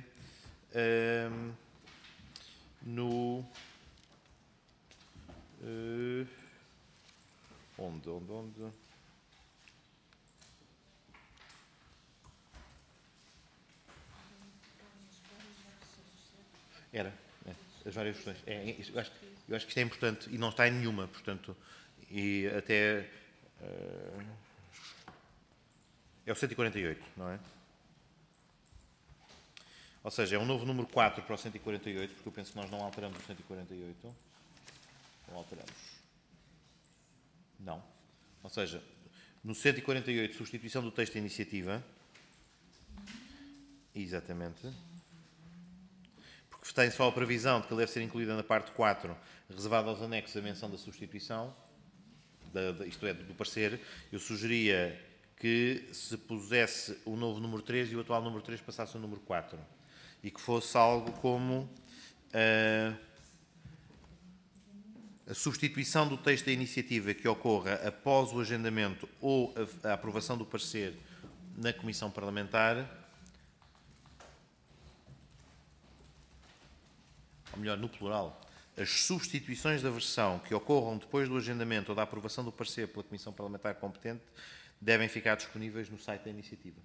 no... Onde? As várias questões. Eu acho que isto é importante e não está em nenhuma, portanto, e até É o 148, não é? Ou seja, é um novo número 4 para o 148, porque eu penso que nós não alteramos o 148. Não alteramos. Não. Ou seja, no 148, substituição do texto da iniciativa. Exatamente. Porque tem só a previsão de que ele deve ser incluída na parte 4, reservada aos anexos a menção da substituição, isto é, do parecer. Eu sugeria que se pusesse o novo número 3 e o atual número 3 passasse ao número 4. E que fosse algo como a substituição do texto da iniciativa que ocorra após o agendamento ou a aprovação do parecer na Comissão Parlamentar, ou melhor, no plural, as substituições da versão que ocorram depois do agendamento ou da aprovação do parecer pela Comissão Parlamentar competente devem ficar disponíveis no site da iniciativa.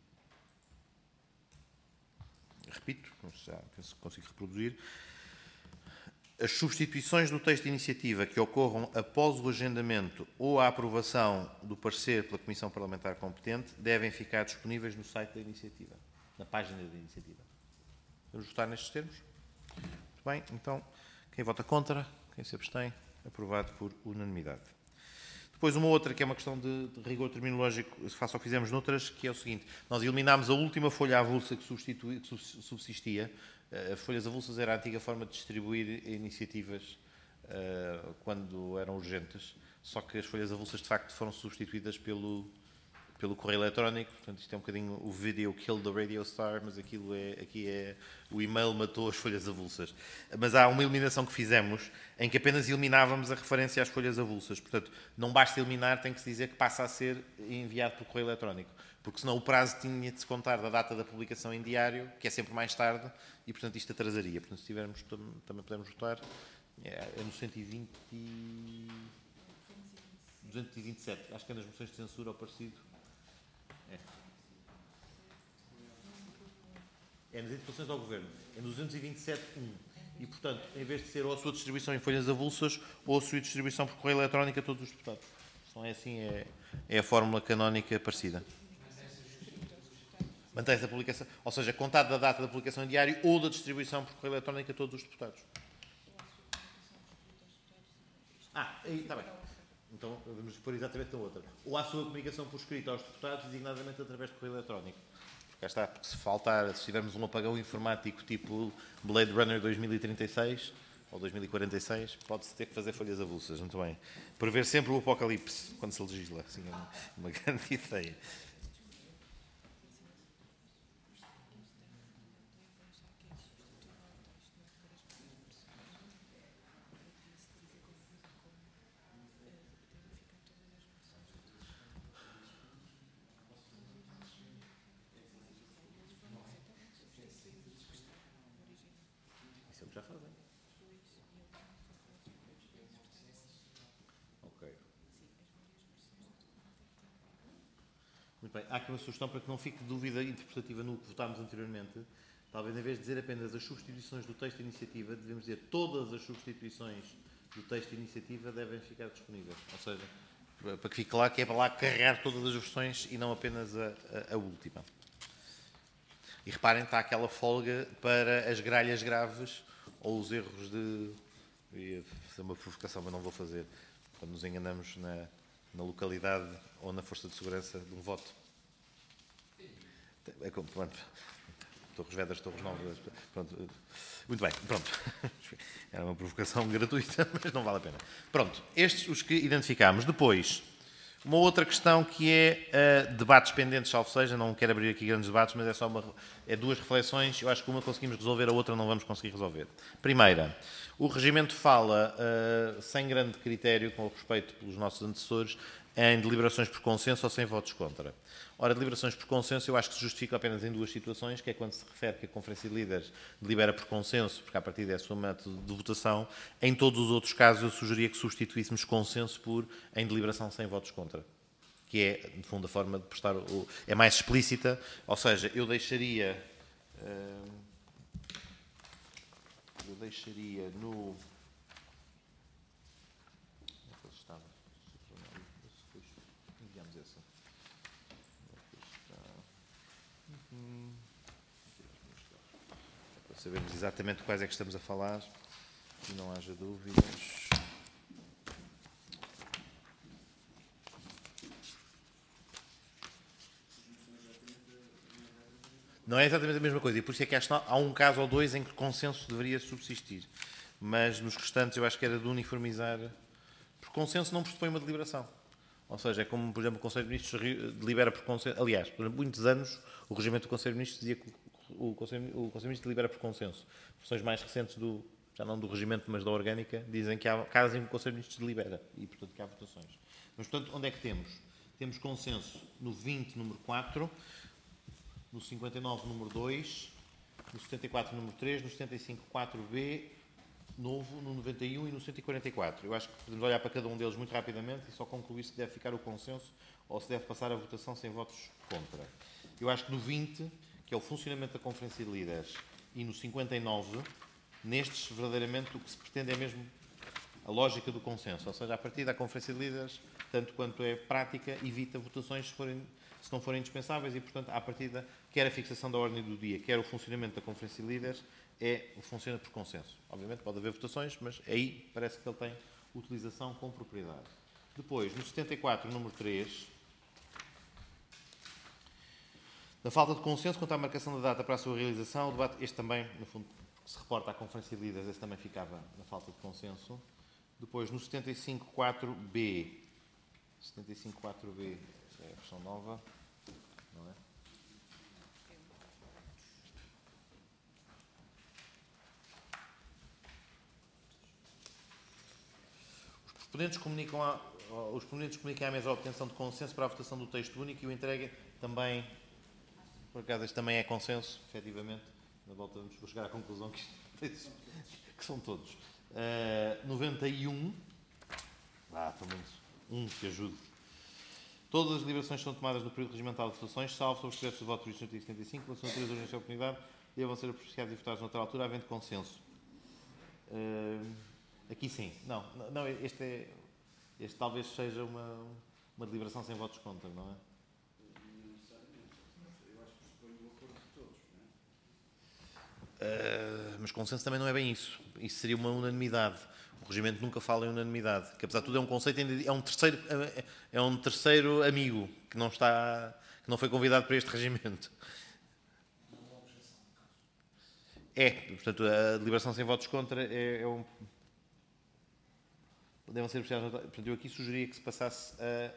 Repito, não sei se consigo reproduzir. As substituições do texto de iniciativa que ocorram após o agendamento ou a aprovação do parecer pela Comissão Parlamentar competente devem ficar disponíveis no site da iniciativa, na página da iniciativa. Vamos votar nestes termos? Muito bem, então, quem vota contra, quem se abstém, aprovado por unanimidade. Depois uma outra, que é uma questão de rigor terminológico, face ao que fizemos noutras, que é o seguinte: nós eliminámos a última folha avulsa que subsistia. As folhas avulsas era a antiga forma de distribuir iniciativas quando eram urgentes, só que as folhas avulsas de facto foram substituídas pelo correio eletrónico. Portanto, isto é um bocadinho o video killed the radio star, mas aqui é o e-mail matou as folhas avulsas. Mas há uma eliminação que fizemos em que apenas eliminávamos a referência às folhas avulsas. Portanto, não basta eliminar, tem que se dizer que passa a ser enviado por correio eletrónico, porque senão o prazo tinha de se contar da data da publicação em diário, que é sempre mais tarde, e portanto isto atrasaria. Portanto, se tivermos, também podemos votar, é no 120 227, acho que é nas moções de censura ou parecido. É nas indicações ao Governo. É no 227.1. E, portanto, em vez de ser ou a sua distribuição em folhas avulsas ou a sua distribuição por correio eletrónico a todos os deputados. Então é assim, é a fórmula canónica parecida. Mantém-se a publicação, ou seja, contado da data da publicação em diário ou da distribuição por correio eletrónico a todos os deputados. Aí está bem. Então vamos pôr exatamente a outra. Ou à sua comunicação por escrito aos deputados, designadamente através de correio eletrónico. Cá está, porque se tivermos um apagão informático tipo Blade Runner 2036 ou 2046, pode-se ter que fazer folhas avulsas, muito bem. Prever sempre o apocalipse quando se legisla, assim, é uma grande ideia. Já fazem. Ok. Muito bem. Há aqui uma sugestão para que não fique dúvida interpretativa no que votámos anteriormente. Talvez, em vez de dizer apenas as substituições do texto de iniciativa, devemos dizer todas as substituições do texto de iniciativa devem ficar disponíveis. Ou seja, para que fique claro que é para lá carregar todas as versões e não apenas a última. E reparem, está aquela folga para as gralhas graves ou os erros de... Ia fazer uma provocação, mas não vou fazer. Quando nos enganamos na localidade ou na força de segurança de um voto. É como, pronto, Torres Vedras, Torres Novas... Pronto. Muito bem, pronto. Era uma provocação gratuita, mas não vale a pena. Pronto, estes os que identificámos. Depois, uma outra questão que é debates pendentes, salvo seja, não quero abrir aqui grandes debates, mas é só duas reflexões. Eu acho que uma conseguimos resolver, a outra não vamos conseguir resolver. Primeira, o regimento fala, sem grande critério, com respeito pelos nossos antecessores, em deliberações por consenso ou sem votos contra. Ora, deliberações por consenso eu acho que se justifica apenas em duas situações, que é quando se refere que a Conferência de Líderes delibera por consenso, porque a partir é o seu método de votação. Em todos os outros casos eu sugeria que substituíssemos consenso por em deliberação sem votos contra, que é, no fundo, a forma de prestar... é mais explícita, ou seja, eu deixaria no... Onde estava? Enviamos essa. Para sabermos exatamente quais é que estamos a falar e não haja dúvidas. Não é exatamente a mesma coisa, e por isso é que acho que há um caso ou dois em que o consenso deveria subsistir. Mas nos restantes eu acho que era de uniformizar, porque consenso não pressupõe uma deliberação. Ou seja, é como, por exemplo, o Conselho de Ministros delibera por consenso. Aliás, durante muitos anos, o regimento do Conselho de Ministros dizia que o Conselho de Ministros delibera por consenso. Versões mais recentes, já não do regimento, mas da orgânica, dizem que há casos em que o Conselho de Ministros delibera e, portanto, que há votações. Mas, portanto, onde é que temos? Temos consenso no 20, número 4, no 59, número 2, no 74, número 3, no 75, 4B, novo, no 91 e no 144. Eu acho que podemos olhar para cada um deles muito rapidamente e só concluir se deve ficar o consenso ou se deve passar a votação sem votos contra. Eu acho que no 20, que é o funcionamento da Conferência de Líderes, e no 59, nestes, verdadeiramente, o que se pretende é mesmo a lógica do consenso. Ou seja, a partir da Conferência de Líderes, tanto quanto é prática, evita votações se não forem indispensáveis e, portanto, à partida, quer a fixação da ordem do dia, quer o funcionamento da Conferência de Líderes, funciona por consenso. Obviamente pode haver votações, mas aí parece que ele tem utilização com propriedade. Depois, no 74, número 3, da falta de consenso quanto à marcação da data para a sua realização, o debate, este também, no fundo, se reporta à Conferência de Líderes, esse também ficava na falta de consenso. Depois, no 75.4b, 75.4b é a versão nova, não é? Os ponentes comunicam à mesa a obtenção de consenso para a votação do texto único e o entrega também, por acaso este também é consenso, efetivamente, na volta vamos chegar à conclusão que são todos. 91, pelo menos que ajude. Todas as deliberações são tomadas no período regimental de votações, salvo sobre os decretos de voto de 175, quando são tidas urgência de oportunidade, devam ser apreciados e votados noutra altura, havendo consenso. Aqui sim. Não, este talvez seja uma deliberação sem votos contra, não é? Não necessariamente. Eu acho que pressupõe o acordo de todos, não é? Mas consenso também não é bem isso. Isso seria uma unanimidade. O regimento nunca fala em unanimidade, que apesar de tudo é um conceito, é um terceiro amigo que não foi convidado para este regimento. Portanto, a deliberação sem votos contra devem ser apreciados. Portanto, eu aqui sugeria que se passasse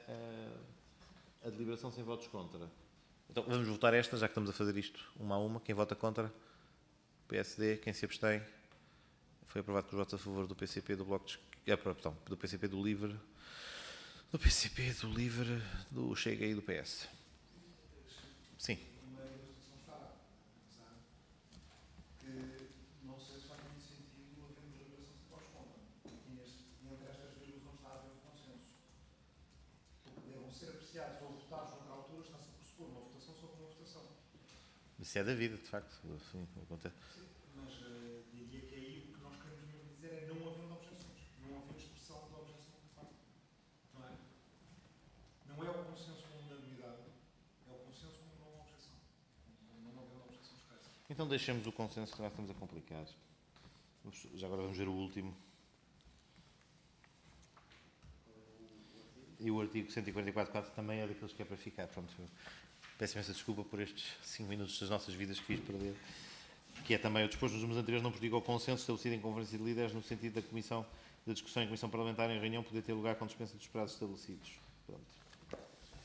a deliberação sem votos contra. Então, vamos votar esta, já que estamos a fazer isto uma a uma. Quem vota contra? PSD. Quem se abstém? Foi aprovado por votos a favor do PCP, do Bloco de Esquerda, do PCP, do LIVRE, do PCP, do LIVRE, do Chega e do PS. Sim. Não sei se faz muito sentido havermos deliberação sem votos contra. E entre estas duas não está a haver consenso. Porque devam ser apreciados ou votados noutra altura, está-se a pressupor uma votação sobre uma votação. Isso é da vida, de facto. Sim, acontece. Sim, mas diria que aí o que nós queremos mesmo dizer é não havendo objeções. Não havendo expressão de objeção de facto. Não é? Não é o consenso com unanimidade, é o consenso com não objeção. Não havendo objeção expressa. Então deixemos o consenso que nós estamos a complicar. Já agora vamos ver o último. E o artigo 144.4 também é daqueles que é para ficar. Pronto, peço imensa desculpa por estes 5 minutos das nossas vidas que fiz perder. Que é também o disposto nos números anteriores não prejudica o consenso estabelecido em Conferência de Líderes no sentido da discussão em Comissão Parlamentar em reunião poder ter lugar com dispensa dos prazos estabelecidos. Pronto.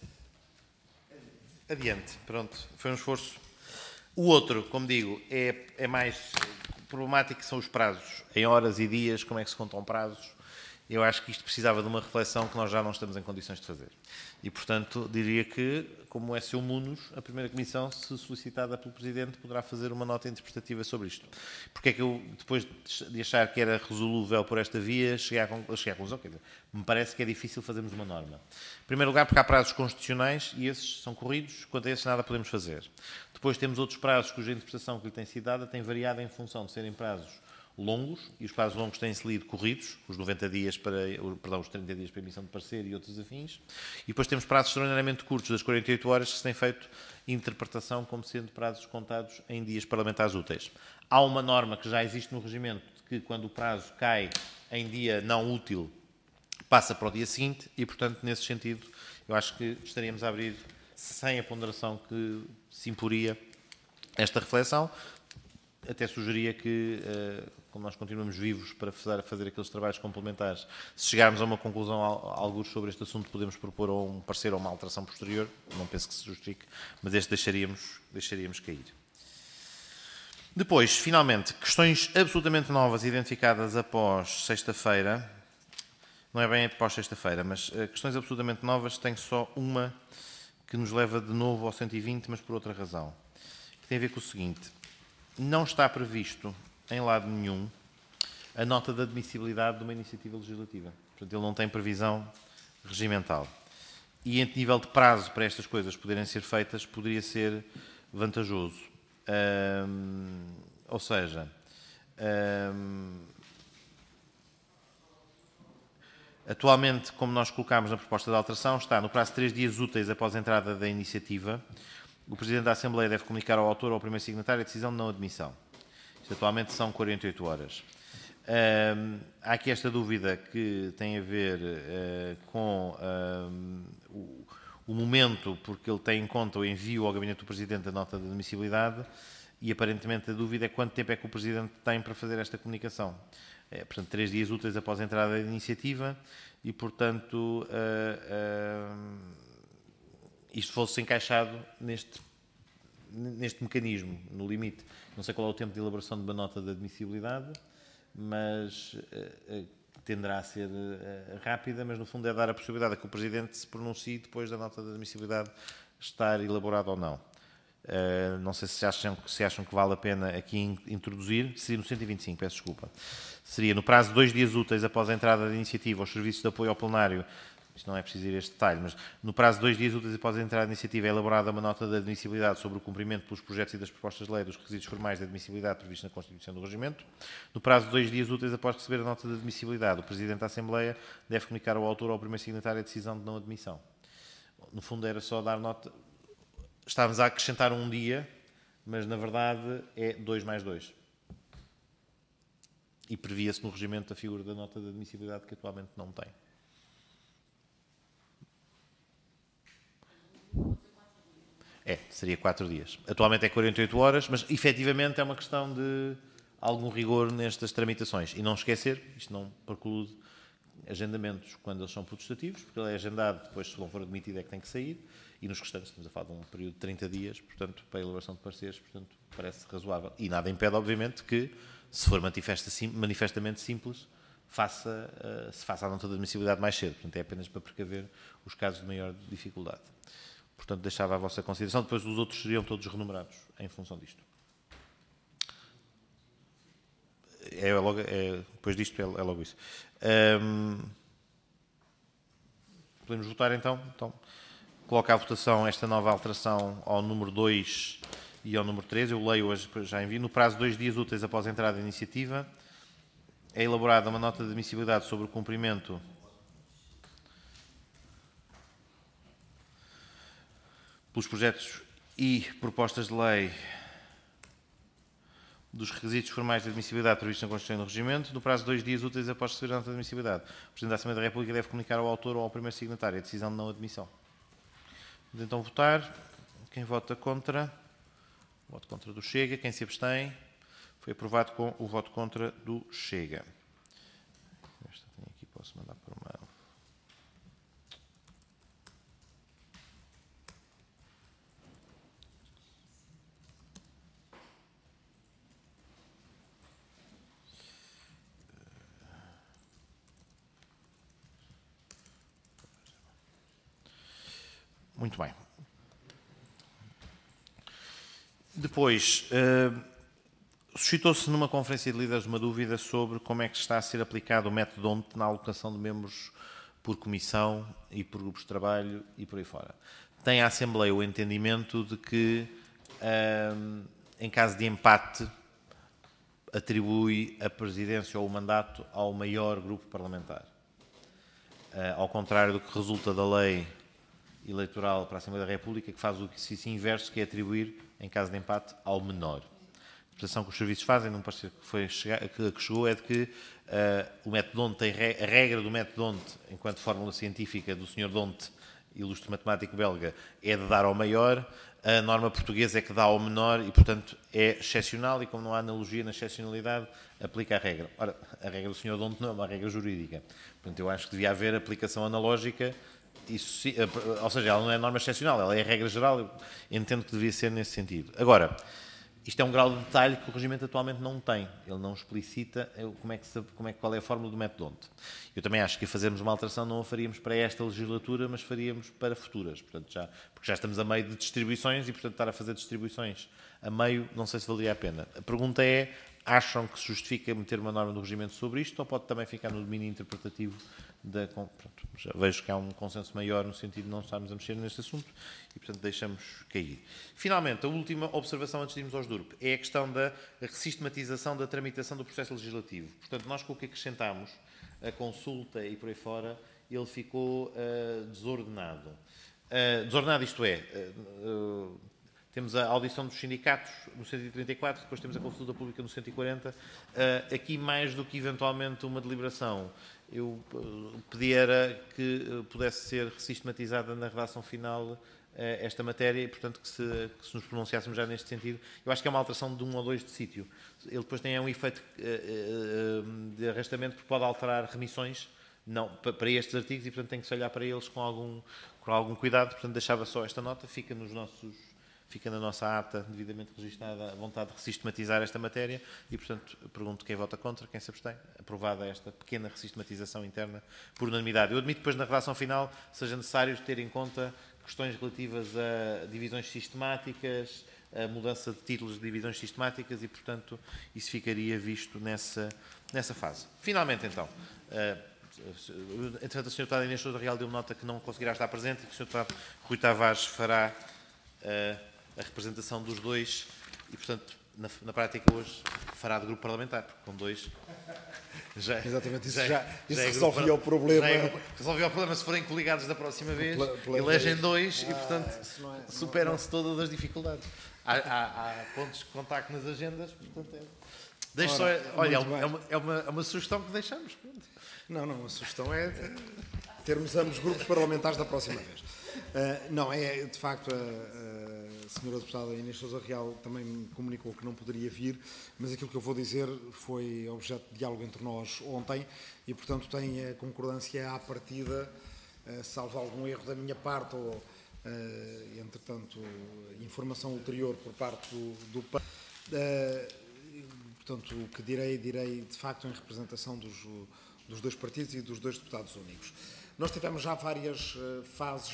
Adiante. Pronto. Foi um esforço. O outro, como digo, é mais problemático, são os prazos. Em horas e dias, como é que se contam prazos? Eu acho que isto precisava de uma reflexão que nós já não estamos em condições de fazer. E, portanto, diria que, como é seu munus, a primeira comissão, se solicitada pelo Presidente, poderá fazer uma nota interpretativa sobre isto. Porque é que eu, depois de achar que era resolúvel por esta via, cheguei à conclusão, quer dizer, me parece que é difícil fazermos uma norma. Em primeiro lugar, porque há prazos constitucionais e esses são corridos, quanto a esses nada podemos fazer. Depois temos outros prazos cuja interpretação que lhe tem sido dada tem variado em função de serem prazos longos, e os prazos longos têm-se lido corridos, os 90 dias os 30 dias para emissão de parecer e outros afins, e depois temos prazos extraordinariamente curtos, das 48 horas, que se tem feito interpretação como sendo prazos contados em dias parlamentares úteis. Há uma norma que já existe no regimento, de que quando o prazo cai em dia não útil, passa para o dia seguinte, e, portanto, nesse sentido, eu acho que estaríamos a abrir, sem a ponderação que se imporia, esta reflexão. Até sugeria que, como nós continuamos vivos para fazer aqueles trabalhos complementares, se chegarmos a uma conclusão alguns sobre este assunto, podemos propor um parecer ou uma alteração posterior. Não penso que se justifique, mas este deixaríamos cair. Depois, finalmente, questões absolutamente novas identificadas após sexta-feira. Não é bem após sexta-feira, mas questões absolutamente novas. Tenho só uma que nos leva de novo ao 120, mas por outra razão. Que tem a ver com o seguinte. Não está previsto, em lado nenhum, a nota de admissibilidade de uma iniciativa legislativa. Portanto, ele não tem previsão regimental. E, em nível de prazo para estas coisas poderem ser feitas, poderia ser vantajoso. Ou seja, atualmente, como nós colocámos na proposta de alteração, está no prazo de 3 dias úteis após a entrada da iniciativa. O Presidente da Assembleia deve comunicar ao autor ou ao primeiro signatário a decisão de não admissão. Isto atualmente são 48 horas. Há aqui esta dúvida que tem a ver com o momento, porque ele tem em conta o envio ao Gabinete do Presidente da nota de admissibilidade, e aparentemente a dúvida é quanto tempo é que o Presidente tem para fazer esta comunicação. Portanto, 3 dias úteis após a entrada da iniciativa, e, portanto, isto fosse encaixado neste mecanismo, no limite. Não sei qual é o tempo de elaboração de uma nota de admissibilidade, mas tenderá a ser rápida, mas no fundo é dar a possibilidade a que o Presidente se pronuncie depois da nota de admissibilidade estar elaborada ou não. Não sei se acham que vale a pena aqui introduzir. Seria no 125, peço desculpa. Seria no prazo de 2 dias úteis após a entrada da iniciativa aos serviços de apoio ao plenário. Isto não é preciso ir a este detalhe, mas no prazo de 2 dias úteis após a entrada da iniciativa é elaborada uma nota de admissibilidade sobre o cumprimento pelos projetos e das propostas de lei dos requisitos formais de admissibilidade previstos na Constituição do Regimento. No prazo de 2 dias úteis após receber a nota de admissibilidade, o Presidente da Assembleia deve comunicar ao autor ou ao primeiro signatário a decisão de não admissão. No fundo era só dar nota. Estávamos a acrescentar um dia, mas na verdade é 2 mais 2. E previa-se no regimento a figura da nota de admissibilidade, que atualmente não tem. Seria 4 dias. Atualmente é 48 horas, mas efetivamente é uma questão de algum rigor nestas tramitações. E não esquecer, isto não preclude agendamentos quando eles são protestativos, porque ele é agendado, depois se não for admitido é que tem que sair, e nos restantes estamos a falar de um período de 30 dias, portanto, para a elaboração de pareceres, portanto, parece razoável. E nada impede, obviamente, que, se for manifestamente simples, se faça a nota de admissibilidade mais cedo. Portanto, é apenas para precaver os casos de maior dificuldade. Portanto, deixava a vossa consideração. Depois os outros seriam todos renumerados em função disto. Depois disto é logo isso. Podemos votar então? Coloco à votação esta nova alteração ao número 2 e ao número 3. Eu leio hoje, já envio. No prazo de 2 dias úteis após a entrada da iniciativa, é elaborada uma nota de admissibilidade sobre o cumprimento pelos projetos e propostas de lei dos requisitos formais de admissibilidade previstos na Constituição e no Regimento, no prazo de 2 dias úteis após receber a nota de admissibilidade. O Presidente da Assembleia da República deve comunicar ao autor ou ao primeiro signatário a decisão de não admissão. Vamos então votar. Quem vota contra? O voto contra do Chega. Quem se abstém? Foi aprovado com o voto contra do Chega. Esta tenho aqui, posso mandar por uma... Muito bem. Depois, suscitou-se numa conferência de líderes uma dúvida sobre como é que está a ser aplicado o método ONT na alocação de membros por comissão e por grupos de trabalho e por aí fora. Tem a Assembleia o entendimento de que, em caso de empate, atribui a presidência ou o mandato ao maior grupo parlamentar. Ao contrário do que resulta da lei eleitoral para a Assembleia da República, que faz o exercício inverso, que é atribuir, em caso de empate, ao menor. A interpretação que os serviços fazem, num parecer que chegou, é de que o método D'Hondt a regra do método D'Hondt, enquanto fórmula científica do Sr. D'Hondt, ilustre matemático belga, é de dar ao maior, a norma portuguesa é que dá ao menor e, portanto, é excepcional e, como não há analogia na excepcionalidade, aplica a regra. Ora, a regra do Sr. D'Hondt não é uma regra jurídica. Portanto, eu acho que devia haver aplicação analógica, isso, ou seja, ela não é norma excepcional, ela é a regra geral, eu entendo que devia ser nesse sentido. Agora, isto é um grau de detalhe que o regimento atualmente não tem. Ele não explicita qual é a fórmula do método D'Hondt. Eu também acho que a fazermos uma alteração não a faríamos para esta legislatura, mas faríamos para futuras. Portanto, porque já estamos a meio de distribuições e, portanto, estar a fazer distribuições a meio, não sei se valeria a pena. A pergunta é, acham que se justifica meter uma norma do regimento sobre isto ou pode também ficar no domínio interpretativo pronto, já vejo que há um consenso maior no sentido de não estarmos a mexer neste assunto e, portanto, deixamos cair. Finalmente, a última observação antes de irmos aos DURP é a questão da sistematização da tramitação do processo legislativo. Portanto, nós com o que acrescentámos, a consulta e por aí fora, ele ficou desordenado. Desordenado, isto é, temos a audição dos sindicatos no 134, depois temos a consulta pública no 140. Aqui, mais do que eventualmente uma deliberação, eu pedia que pudesse ser sistematizada na redação final esta matéria e, portanto, que se nos pronunciássemos já neste sentido. Eu acho que é uma alteração de 1 ou 2 de sítio. Ele depois tem um efeito de arrastamento, porque pode alterar remissões para estes artigos e, portanto, tem que se olhar para eles com algum cuidado. Portanto, deixava só esta nota, fica na nossa ata devidamente registada a vontade de sistematizar esta matéria e, portanto, pergunto quem vota contra, quem se abstém. Aprovada esta pequena sistematização interna por unanimidade. Eu admito depois na redação final seja necessário ter em conta questões relativas a divisões sistemáticas, a mudança de títulos de divisões sistemáticas e, portanto, isso ficaria visto nessa fase. Finalmente, então, entretanto, a Sra. Deputada Inês Sousa Real deu nota que não conseguirá estar presente e que o Sr. Deputado Rui Tavares fará a representação dos dois e, portanto, na prática hoje fará de grupo parlamentar, porque com dois já... Exatamente, isso resolvia o problema. Resolvia o problema se forem coligados da próxima vez, elegem dois e, portanto, superam-se todas as dificuldades. Há pontos de contacto nas agendas, portanto, é uma sugestão que deixamos. Não, a sugestão é termos ambos grupos parlamentares da próxima vez. Não, de facto, a senhora deputada Inês Sousa Real também me comunicou que não poderia vir, mas aquilo que eu vou dizer foi objeto de diálogo entre nós ontem e, portanto, tem a concordância à partida, salvo algum erro da minha parte ou, entretanto, informação ulterior por parte do portanto, o que direi de facto em representação dos dois partidos e dos dois deputados únicos. Nós tivemos já várias fases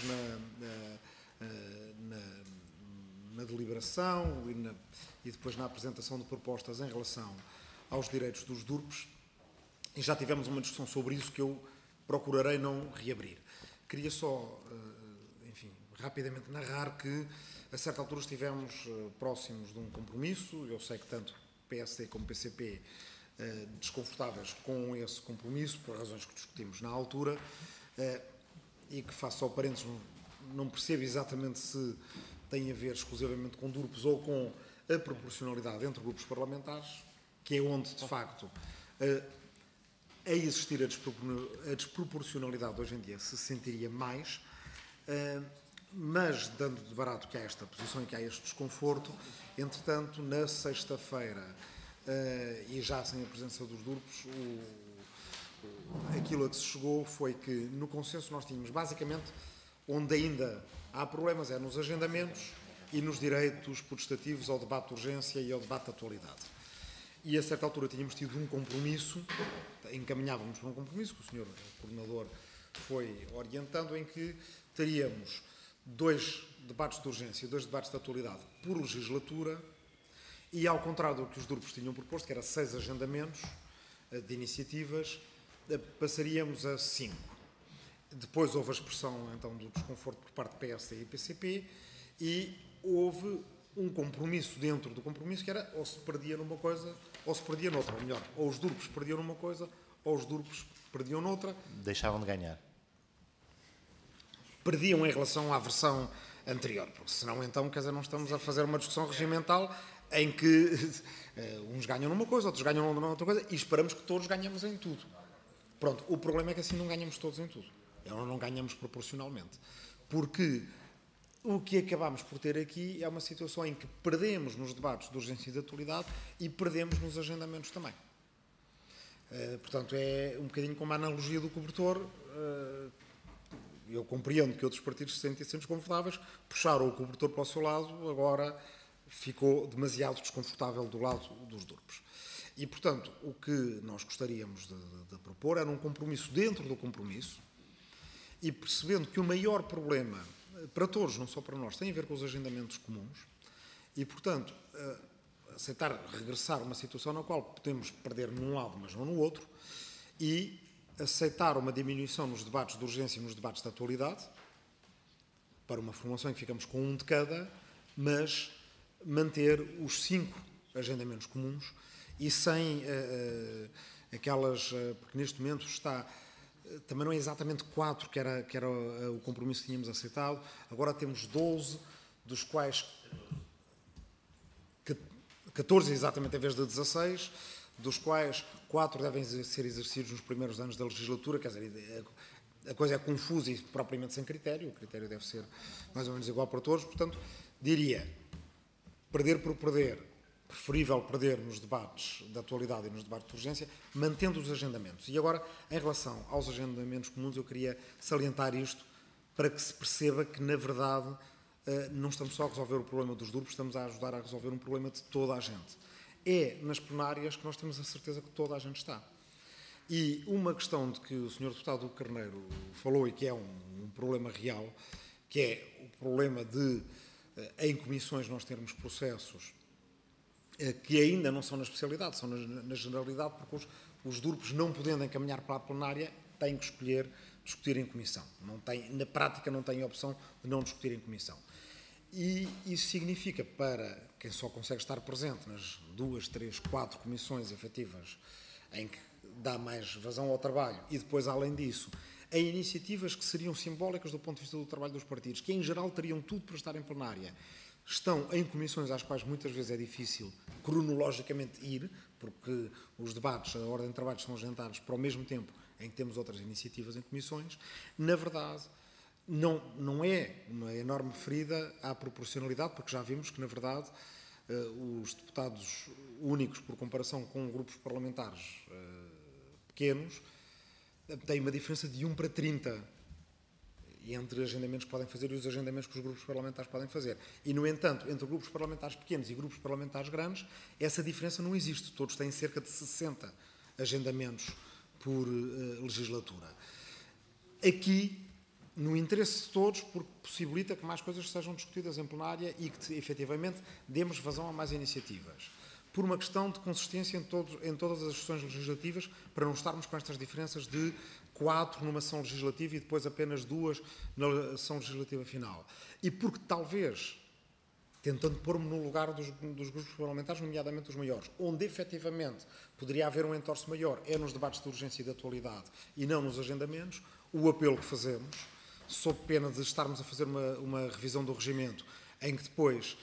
na deliberação e depois na apresentação de propostas em relação aos direitos dos DURPs e já tivemos uma discussão sobre isso que eu procurarei não reabrir. Queria só, enfim, rapidamente narrar que a certa altura estivemos próximos de um compromisso. Eu sei que tanto PSD como PCP desconfortáveis com esse compromisso, por razões que discutimos na altura, e que, faço ao parênteses, não percebo exatamente se tem a ver exclusivamente com DURPs ou com a proporcionalidade entre grupos parlamentares, que é onde, de facto, a existir a desproporcionalidade hoje em dia se sentiria mais, mas, dando de barato que há esta posição e que há este desconforto, entretanto, na sexta-feira, e já sem a presença dos DURPs, aquilo a que se chegou foi que no consenso nós tínhamos basicamente onde ainda há problemas é nos agendamentos e nos direitos potestativos ao debate de urgência e ao debate de atualidade. E a certa altura tínhamos tido um compromisso, encaminhávamos para um compromisso que o Sr. Coordenador foi orientando, em que teríamos 2 debates de urgência e 2 debates de atualidade por legislatura e, ao contrário do que os DURPs tinham proposto, que era 6 agendamentos de iniciativas, passaríamos a 5. Depois houve a expressão, então, do desconforto por parte do PSD e PCP e houve um compromisso dentro do compromisso que era ou se perdia numa coisa ou se perdia noutra, ou melhor, ou os DURPs perdiam numa coisa, ou os DURPs perdiam noutra. Deixavam de ganhar. Perdiam em relação à versão anterior, porque senão então, quer dizer, não estamos a fazer uma discussão regimental em que uns ganham numa coisa, outros ganham noutra coisa, e esperamos que todos ganhemos em tudo. Pronto, o problema é que assim não ganhamos todos em tudo. Não ganhamos proporcionalmente. Porque o que acabamos por ter aqui é uma situação em que perdemos nos debates de urgência e de atualidade e perdemos nos agendamentos também. Portanto, é um bocadinho como a analogia do cobertor. Eu compreendo que outros partidos se sentem desconfortáveis, puxaram o cobertor para o seu lado, agora ficou demasiado desconfortável do lado dos DURPs. E, portanto, o que nós gostaríamos de propor era um compromisso dentro do compromisso, e percebendo que o maior problema, para todos, não só para nós, tem a ver com os agendamentos comuns, e, portanto, aceitar regressar a uma situação na qual podemos perder num lado, mas não no outro, e aceitar uma diminuição nos debates de urgência e nos debates de atualidade, para uma formulação em que ficamos com um de cada, mas manter os 5 agendamentos comuns e sem aquelas, porque neste momento está, também não é exatamente 4 que era o compromisso que tínhamos aceitado, agora temos 12, dos quais 14 exatamente em vez de 16, dos quais 4 devem ser exercidos nos primeiros anos da legislatura, quer dizer, a coisa é confusa e propriamente sem critério, o critério deve ser mais ou menos igual para todos, portanto, diria, perder por perder, preferível perder nos debates de atualidade e nos debates de urgência, mantendo os agendamentos. E agora, em relação aos agendamentos comuns, eu queria salientar isto para que se perceba que, na verdade, não estamos só a resolver o problema dos DURPs, estamos a ajudar a resolver um problema de toda a gente. É nas plenárias que nós temos a certeza que toda a gente está. E uma questão de que o Sr. Deputado Carneiro falou e que é um problema real, que é o problema de, em comissões, nós termos processos que ainda não são na especialidade, são na generalidade, porque os DURPs, não podendo encaminhar para a plenária, têm que escolher discutir em comissão. Na prática, não têm a opção de não discutir em comissão. E isso significa, para quem só consegue estar presente nas 2, 3, 4 comissões efetivas em que dá mais vazão ao trabalho, e depois, além disso, em iniciativas que seriam simbólicas do ponto de vista do trabalho dos partidos, que em geral teriam tudo para estar em plenária, estão em comissões às quais muitas vezes é difícil cronologicamente ir, porque os debates, a ordem de trabalho são agendados para o mesmo tempo em que temos outras iniciativas em comissões. Na verdade, não é uma enorme ferida à proporcionalidade, porque já vimos que, na verdade, os deputados únicos, por comparação com grupos parlamentares pequenos, têm uma diferença de 1 para 30 entre agendamentos que podem fazer e os agendamentos que os grupos parlamentares podem fazer. E, no entanto, entre grupos parlamentares pequenos e grupos parlamentares grandes, essa diferença não existe. Todos têm cerca de 60 agendamentos por legislatura. Aqui, no interesse de todos, porque possibilita que mais coisas sejam discutidas em plenária e que, efetivamente, demos vazão a mais iniciativas. Por uma questão de consistência em todas as sessões legislativas, para não estarmos com estas diferenças de 4 numa sessão legislativa e depois apenas 2 na sessão legislativa final. E porque talvez, tentando pôr-me no lugar dos grupos parlamentares, nomeadamente os maiores, onde efetivamente poderia haver um entorce maior, é nos debates de urgência e de atualidade e não nos agendamentos, o apelo que fazemos, sob pena de estarmos a fazer uma revisão do regimento, em que depois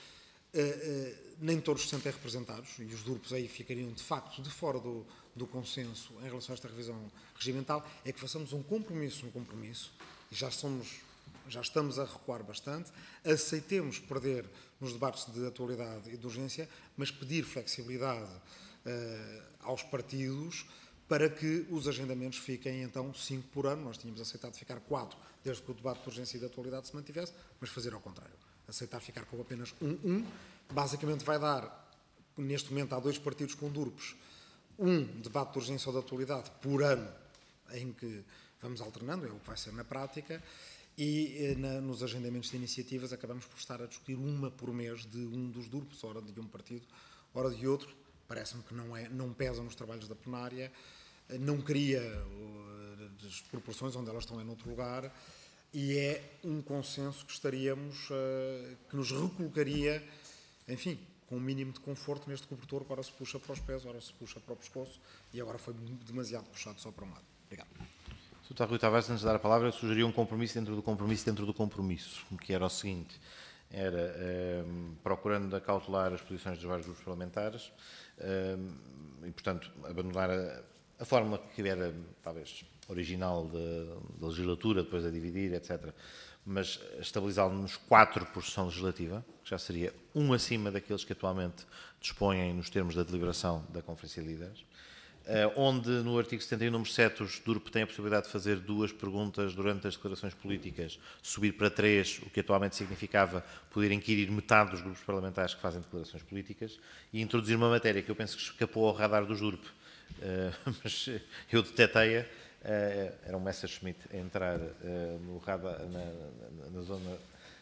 nem todos se sentem representados, e os DURPs aí ficariam de facto de fora do consenso em relação a esta revisão regimental, é que façamos um compromisso no compromisso, e já estamos a recuar bastante, aceitemos perder nos debates de atualidade e de urgência, mas pedir flexibilidade aos partidos para que os agendamentos fiquem, então, 5 por ano. Nós tínhamos aceitado ficar 4, desde que o debate de urgência e de atualidade se mantivesse, mas fazer ao contrário. Aceitar ficar com apenas um. Basicamente vai dar, neste momento, há 2 partidos com DURPs, um debate de urgência ou de atualidade por ano, em que vamos alternando, é o que vai ser na prática, e nos agendamentos de iniciativas acabamos por estar a discutir uma por mês de um dos DURPs, ora de um partido, ora de outro. Parece-me que não pesa nos trabalhos da plenária, não cria desproporções, onde elas estão em outro lugar, e é um consenso que que nos recolocaria, enfim, com um mínimo de conforto neste cobertor, que ora se puxa para os pés, ora se puxa para o pescoço, e agora foi demasiado puxado só para um lado. Obrigado. O Sr. Rui Tavares, antes de dar a palavra, eu sugeria um compromisso dentro do compromisso, que era o seguinte, era procurando acautelar as posições dos vários grupos parlamentares e, portanto, abandonar a fórmula que era, talvez, original da legislatura, depois a dividir, etc., mas estabilizá-lo nos 4 por sessão legislativa, que já seria um acima daqueles que atualmente dispõem nos termos da deliberação da Conferência de Líderes, onde no artigo 71, número 7, o DURP tem a possibilidade de fazer 2 perguntas durante as declarações políticas, subir para 3, o que atualmente significava poder inquirir metade dos grupos parlamentares que fazem declarações políticas, e introduzir uma matéria que eu penso que escapou ao radar do DURP, mas eu detetei-a. Era um Messerschmitt a entrar no radar, na zona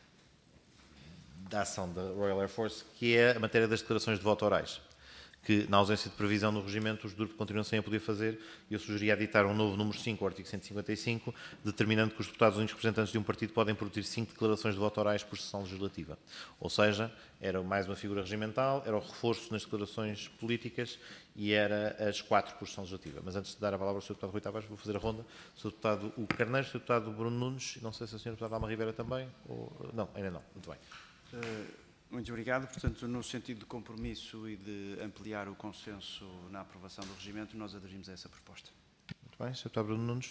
da ação da Royal Air Force, que é a matéria das declarações de voto orais, que, na ausência de previsão no regimento, os DURP continuam sem a poder fazer, e eu sugeria aditar um novo número 5, ao artigo 155, determinando que os deputados únicos representantes de um partido podem produzir 5 declarações de voto orais por sessão legislativa. Ou seja, era mais uma figura regimental, era o reforço nas declarações políticas e era as 4 por sessão legislativa. Mas antes de dar a palavra ao Sr. Deputado Rui Tavares, vou fazer a ronda. Sr. Deputado Hugo Carneiro, Sr. Deputado Bruno Nunes, não sei se a Sra. Deputada Alma Ribeira também, ou... Não, ainda não. Muito bem. Muito obrigado. Portanto, no sentido de compromisso e de ampliar o consenso na aprovação do regimento, nós aderimos a essa proposta. Muito bem. Sr. Deputado Bruno Nunes.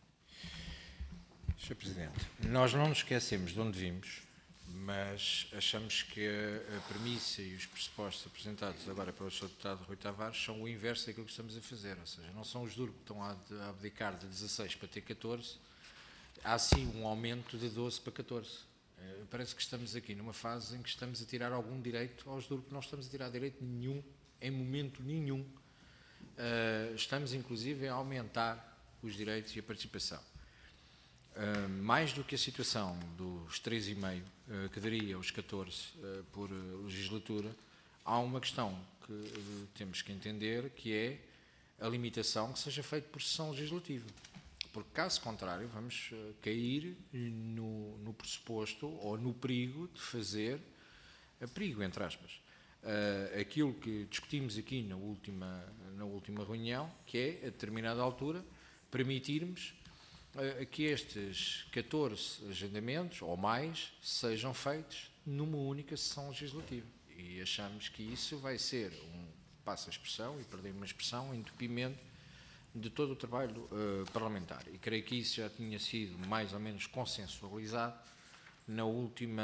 Sr. Presidente, nós não nos esquecemos de onde vimos, mas achamos que a premissa e os pressupostos apresentados agora pelo Sr. Deputado Rui Tavares são o inverso daquilo que estamos a fazer, ou seja, não são os DURP que estão a abdicar de 16 para ter 14, há sim um aumento de 12 para 14. Parece que estamos aqui numa fase em que estamos a tirar algum direito aos DURP, não estamos a tirar direito nenhum, em momento nenhum. Estamos, inclusive, a aumentar os direitos e a participação. Mais do que a situação dos 3,5, que daria os 14 por legislatura, há uma questão que temos que entender, que é a limitação que seja feita por sessão legislativa. Porque, caso contrário, vamos cair no pressuposto ou no perigo de fazer, perigo, entre aspas, aquilo que discutimos aqui na última reunião, que é, a determinada altura, permitirmos que estes 14 agendamentos, ou mais, sejam feitos numa única sessão legislativa. E achamos que isso vai ser, passa a expressão, e perder uma expressão, um entupimento de todo o trabalho parlamentar. E creio que isso já tinha sido mais ou menos consensualizado na última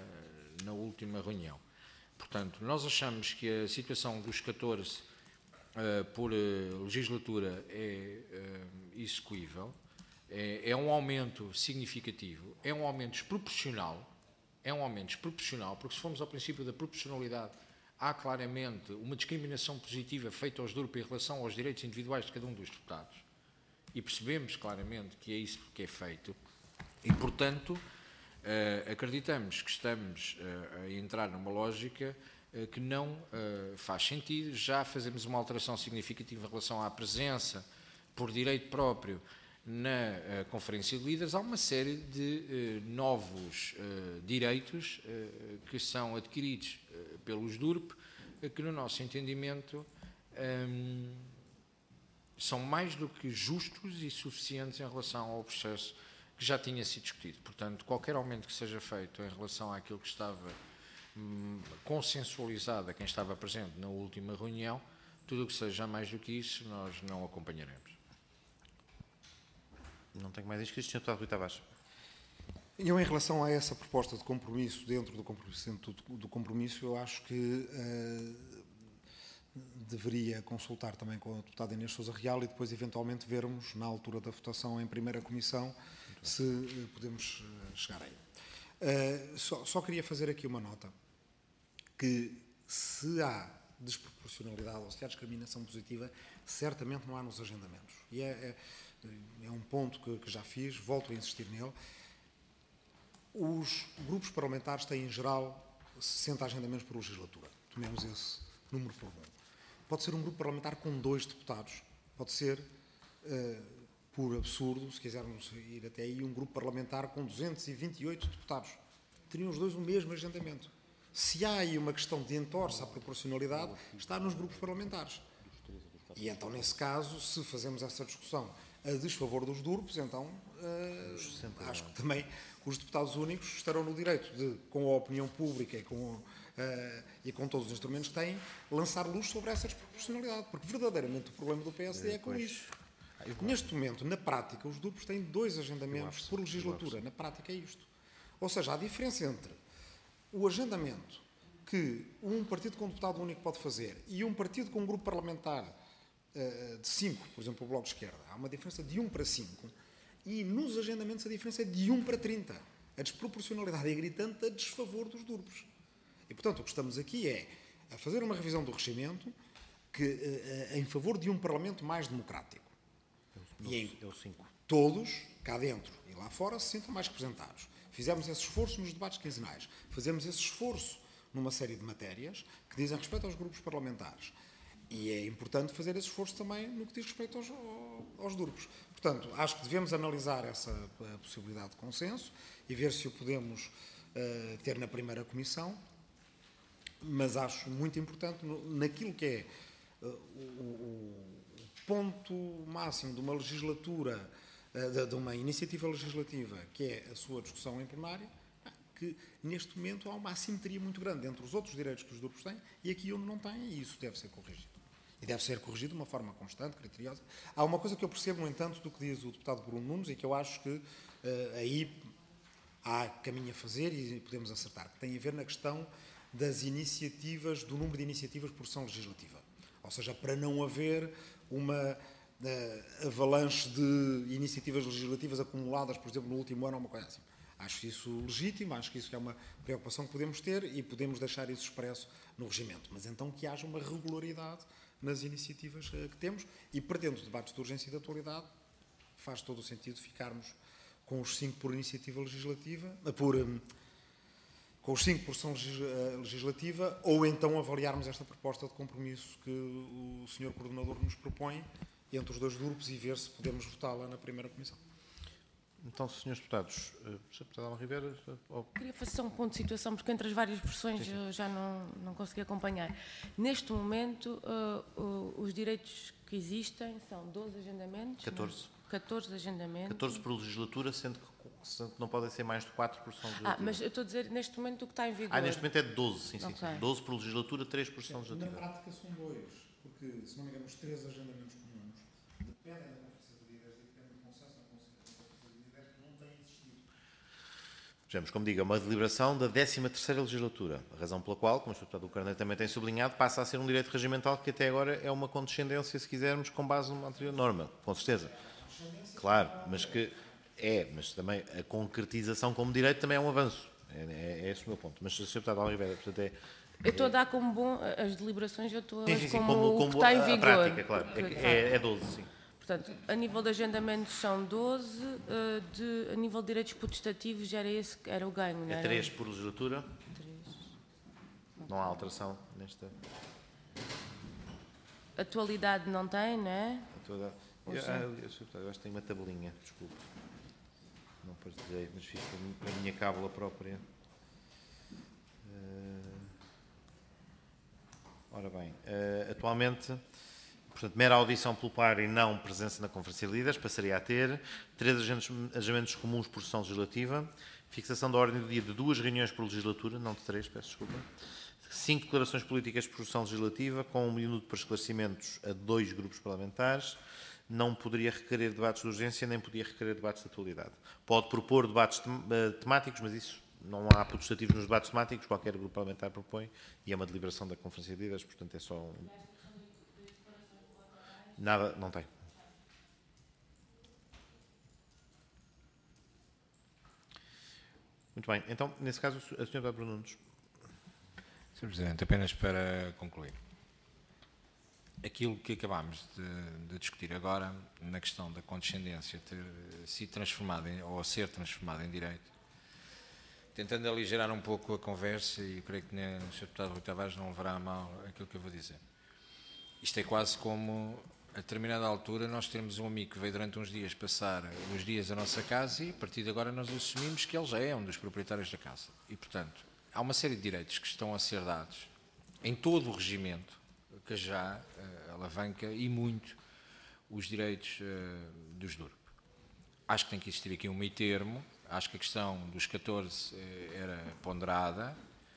reunião. Portanto, nós achamos que a situação dos 14 por legislatura é execuível, é um aumento significativo, é um aumento desproporcional, porque se formos ao princípio da proporcionalidade, há claramente uma discriminação positiva feita aos DURP em relação aos direitos individuais de cada um dos deputados, e percebemos claramente que é isso que é feito, e, portanto, acreditamos que estamos a entrar numa lógica que não faz sentido. Já fazemos uma alteração significativa em relação à presença por direito próprio na Conferência de Líderes. Há uma série de novos direitos que são adquiridos pelos DURP, que no nosso entendimento são mais do que justos e suficientes em relação ao processo que já tinha sido discutido. Portanto, qualquer aumento que seja feito em relação àquilo que estava consensualizado a quem estava presente na última reunião, tudo o que seja mais do que isso, nós não acompanharemos. Não tenho mais inscritos. Sr. Deputado Rui Tavares. Eu, em relação a essa proposta de compromisso, dentro do compromisso, eu acho que deveria consultar também com a deputada Inês Sousa Real e depois, eventualmente, vermos, na altura da votação em primeira comissão, se podemos chegar aí. Só queria fazer aqui uma nota, que se há desproporcionalidade ou se há discriminação positiva, certamente não há nos agendamentos. E é um ponto que já fiz, volto a insistir nele. Os grupos parlamentares têm, em geral, 60 agendamentos por legislatura. Tomemos esse número por bom. Pode ser um grupo parlamentar com 2 deputados. Pode ser, por absurdo, se quisermos ir até aí, um grupo parlamentar com 228 deputados. Teriam os dois o mesmo agendamento. Se há aí uma questão de entorse à proporcionalidade, está nos grupos parlamentares. E então, nesse caso, se fazemos essa discussão a desfavor dos DURPs, então acho que também os deputados únicos estarão no direito de, com a opinião pública e com todos os instrumentos que têm, lançar luz sobre essa desproporcionalidade. Porque verdadeiramente o problema do PSD é com isso. Neste momento, na prática, os DURPs têm 2 agendamentos por legislatura. Na prática é isto. Ou seja, a diferença entre o agendamento que um partido com deputado único pode fazer e um partido com um grupo parlamentar de 5, por exemplo, o Bloco de Esquerda, há uma diferença de 1 para 5, e nos agendamentos a diferença é de 1 para 30. A desproporcionalidade é gritante a desfavor dos DURPs. E, portanto, o que estamos aqui é a fazer uma revisão do regimento em favor de um Parlamento mais democrático. E em todos, cá dentro e lá fora, se sintam mais representados. Fizemos esse esforço nos debates quinzenais. Fazemos esse esforço numa série de matérias que dizem respeito aos grupos parlamentares. E é importante fazer esse esforço também no que diz respeito aos DURPs. Portanto, acho que devemos analisar essa possibilidade de consenso e ver se o podemos ter na primeira comissão, mas acho muito importante naquilo que é o ponto máximo de uma legislatura, de uma iniciativa legislativa, que é a sua discussão em plenário, que neste momento há uma assimetria muito grande entre os outros direitos que os DURPs têm e aqui onde não têm, e isso deve ser corrigido. E deve ser corrigido de uma forma constante, criteriosa. Há uma coisa que eu percebo, no entanto, do que diz o deputado Bruno Nunes e que eu acho que aí há caminho a fazer e podemos acertar, que tem a ver na questão das iniciativas, do número de iniciativas por sessão legislativa. Ou seja, para não haver uma avalanche de iniciativas legislativas acumuladas, por exemplo, no último ano ou uma coisa assim. Acho isso legítimo, acho que isso é uma preocupação que podemos ter e podemos deixar isso expresso no regimento. Mas então que haja uma regularidade nas iniciativas que temos e, perdendo debates de urgência e de atualidade, faz todo o sentido ficarmos com os 5 por iniciativa legislativa, com os 5 por sessão legislativa, ou então avaliarmos esta proposta de compromisso que o Sr. Coordenador nos propõe entre os 2 grupos e ver se podemos votá-la na primeira comissão. Então, senhores deputados, Sr. Deputado Alma Ribeira... Queria fazer só um ponto de situação, porque entre as várias versões eu já não consegui acompanhar. Neste momento, os direitos que existem são 12 agendamentos? 14. 14 agendamentos. 14 por legislatura, sendo que não podem ser mais de 4 por sessão legislativa. Mas eu estou a dizer, neste momento, o que está em vigor. Neste momento é de 12, sim. Okay. 12 por legislatura, 3 por sessão legislativa. Na prática são 2, porque, se não me engano, os 3 agendamentos comuns dependem da Conferência de Líderes e dependem do consenso da Conferência de Líderes que não tem existido. Vejamos, como digo, é uma deliberação da 13ª legislatura, a razão pela qual, como o Sr. Deputado do Carneiro também tem sublinhado, passa a ser um direito regimental que até agora é uma condescendência, se quisermos, com base numa anterior norma, com certeza. Claro, mas também a concretização como direito também é um avanço. É esse o meu ponto. Mas, Sr. Deputado Alma Ribeira, portanto, eu estou a dar como bom as deliberações, eu estou a dar sim, como o que está em vigor. A prática, claro. É 12, sim. Portanto, a nível de agendamentos são 12, a nível de direitos potestativos era esse que era o ganho, não era? 3 por legislatura. 3. Não há alteração nesta... Atualidade não tem, não é? Eu acho que tenho uma tabelinha, desculpe. Não partilhei, mas fiz para a minha cábula própria. Ora bem, atualmente, portanto, mera audição pelo par e não presença na Conferência de Líderes, passaria a ter 3 agendamentos comuns por sessão legislativa, fixação da ordem do dia de 2 reuniões por legislatura, não de 3, peço desculpa, 5 declarações políticas por sessão legislativa, com 1 minuto para esclarecimentos a 2 grupos parlamentares, não poderia requerer debates de urgência, nem podia requerer debates de atualidade. Pode propor debates temáticos, mas isso não há potestativos nos debates temáticos, qualquer grupo parlamentar propõe, e é uma deliberação da Conferência de Líderes, portanto é só um... Nada, não tem. Muito bem, então, nesse caso, a Sra. Bruno Nunes. Sr. Presidente, apenas para concluir. Aquilo que acabámos de discutir agora, na questão da condescendência ter sido transformada ou ser transformada em direito, tentando aligerar um pouco a conversa, e eu creio que o Sr. Deputado Rui Tavares não levará a mal aquilo que eu vou dizer. Isto é quase como, a determinada altura, nós temos um amigo que veio durante uns dias passar os dias à nossa casa e, a partir de agora, nós assumimos que ele já é um dos proprietários da casa. E, portanto, há uma série de direitos que estão a ser dados em todo o regimento, que já alavanca e muito os direitos dos DURP. Acho que tem que existir aqui um meio termo, acho que a questão dos 14 era ponderada,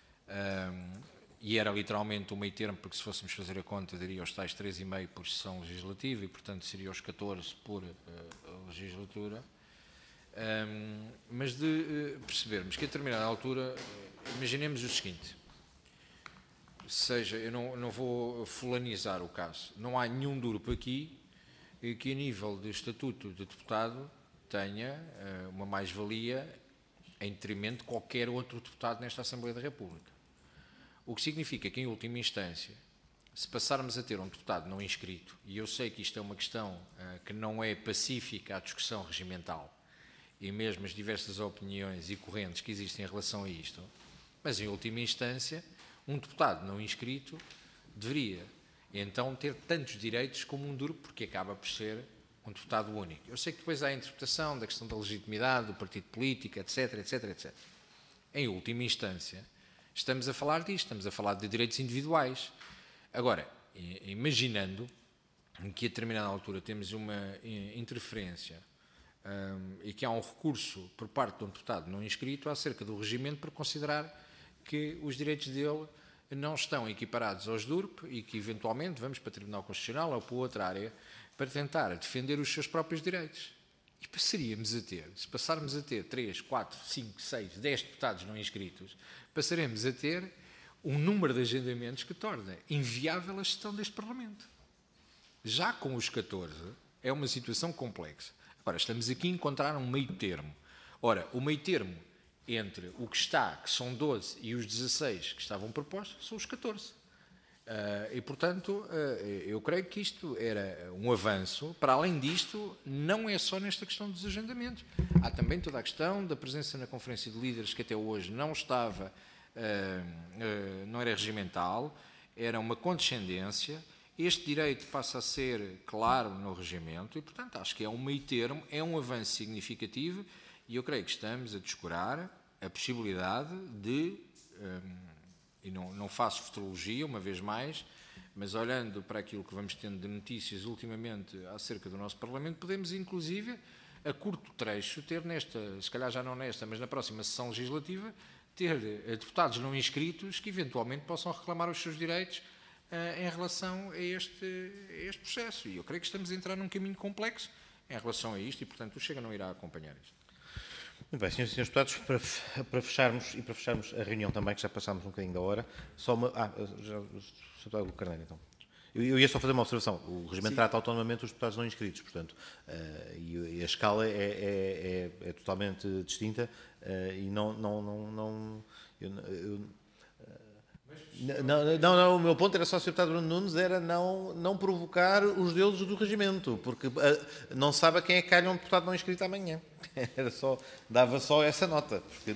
e era literalmente um meio termo, porque se fôssemos fazer a conta, daria os tais 3,5 por sessão legislativa, e portanto seria os 14 por legislatura. Mas de percebermos que a determinada altura, imaginemos o seguinte, seja, eu não vou fulanizar o caso, não há nenhum DURP aqui que a nível de estatuto de deputado tenha uma mais-valia em detrimento de qualquer outro deputado nesta Assembleia da República. O que significa que, em última instância, se passarmos a ter um deputado não inscrito, e eu sei que isto é uma questão que não é pacífica à discussão regimental, e mesmo as diversas opiniões e correntes que existem em relação a isto, mas, em última instância, um deputado não inscrito deveria, então, ter tantos direitos como um DURP, porque acaba por ser um deputado único. Eu sei que depois há a interpretação da questão da legitimidade, do partido político, etc, etc, etc. Em última instância, estamos a falar disto, estamos a falar de direitos individuais. Agora, imaginando que a determinada altura temos uma interferência e que há um recurso por parte de um deputado não inscrito acerca do regimento por considerar que os direitos dele não estão equiparados aos DURP e que eventualmente vamos para o Tribunal Constitucional ou para outra área para tentar defender os seus próprios direitos. E passaríamos a ter, se passarmos a ter 3, 4, 5, 6, 10 deputados não inscritos, passaremos a ter um número de agendamentos que torna inviável a gestão deste Parlamento. Já com os 14, é uma situação complexa. Agora, estamos aqui a encontrar um meio termo. Ora, o meio termo entre o que está, que são 12, e os 16 que estavam propostos, são os 14. E, portanto, eu creio que isto era um avanço. Para além disto, não é só nesta questão dos agendamentos. Há também toda a questão da presença na Conferência de Líderes, que até hoje não estava, não era regimental, era uma condescendência. Este direito passa a ser claro no regimento e, portanto, acho que é um meio termo, é um avanço significativo e eu creio que estamos a descurar a possibilidade de, e não faço futurologia uma vez mais, mas olhando para aquilo que vamos tendo de notícias ultimamente acerca do nosso Parlamento, podemos inclusive, a curto trecho, ter nesta, se calhar já não nesta, mas na próxima sessão legislativa, ter deputados não inscritos que eventualmente possam reclamar os seus direitos em relação a este processo. E eu creio que estamos a entrar num caminho complexo em relação a isto e, portanto, o Chega não irá acompanhar isto. Muito bem, senhores e senhores deputados, para fecharmos a reunião também, que já passámos um bocadinho da hora, só uma... já o Carneiro, então. Eu ia só fazer uma observação. O regimento trata autonomamente os deputados não inscritos, portanto, e a escala é totalmente distinta e Não, o meu ponto era só, Sr. Deputado Bruno Nunes, era não provocar os deuses do regimento, porque não sabe a quem é que calha um deputado não inscrito amanhã. Dava só essa nota, porque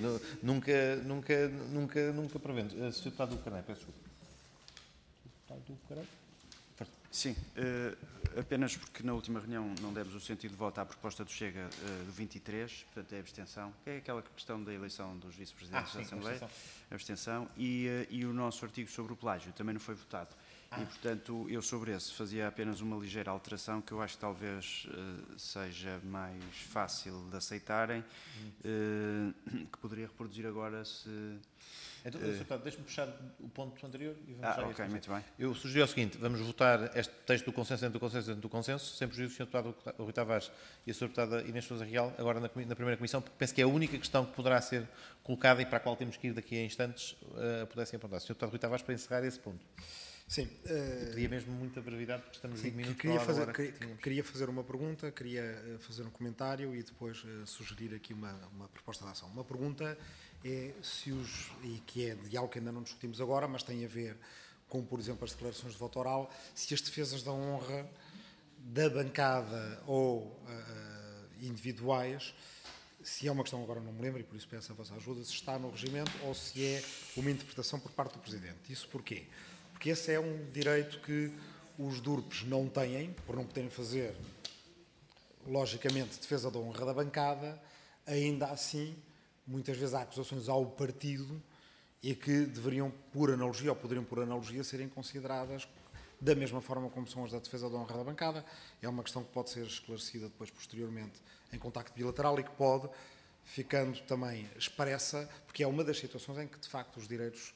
nunca prevendo. Sr. Deputado do Carneiro, peço desculpa. Deputado do Carneiro? Sim, apenas porque na última reunião não demos o sentido de voto à proposta do Chega do 23, portanto é abstenção, que é aquela questão da eleição dos vice-presidentes da Assembleia, abstenção, e o nosso artigo sobre o plágio também não foi votado. E, portanto, eu sobre esse fazia apenas uma ligeira alteração que eu acho que talvez seja mais fácil de aceitarem, que poderia reproduzir agora se... Então, deixe-me puxar o ponto anterior e vamos já ok, muito bem. Eu sugeri o seguinte, vamos votar este texto do consenso dentro do consenso, sem prejuízo do Sr. Deputado Rui Tavares e a Sra. Deputada Inês Sousa Real, agora na primeira comissão, porque penso que é a única questão que poderá ser colocada e para a qual temos que ir daqui a instantes, pudessem apontar. Sr. Deputado Rui Tavares, para encerrar esse ponto. Sim. Pedia mesmo muita brevidade, porque estamos 20 minutos queria fazer uma pergunta, queria fazer um comentário e depois sugerir aqui uma proposta de ação. Uma pergunta é se que é de algo que ainda não discutimos agora, mas tem a ver com, por exemplo, as declarações de voto oral, se as defesas da honra da bancada ou individuais, se é uma questão, agora não me lembro e por isso peço a vossa ajuda, se está no regimento ou se é uma interpretação por parte do Presidente. Isso porquê? Porque esse é um direito que os DURPs não têm, por não poderem fazer, logicamente, defesa da honra da bancada, ainda assim, muitas vezes há acusações ao partido e que deveriam, por analogia, ou poderiam, por analogia, serem consideradas da mesma forma como são as da defesa da honra da bancada. É uma questão que pode ser esclarecida depois, posteriormente, em contacto bilateral e que pode, ficando também expressa, porque é uma das situações em que, de facto, os direitos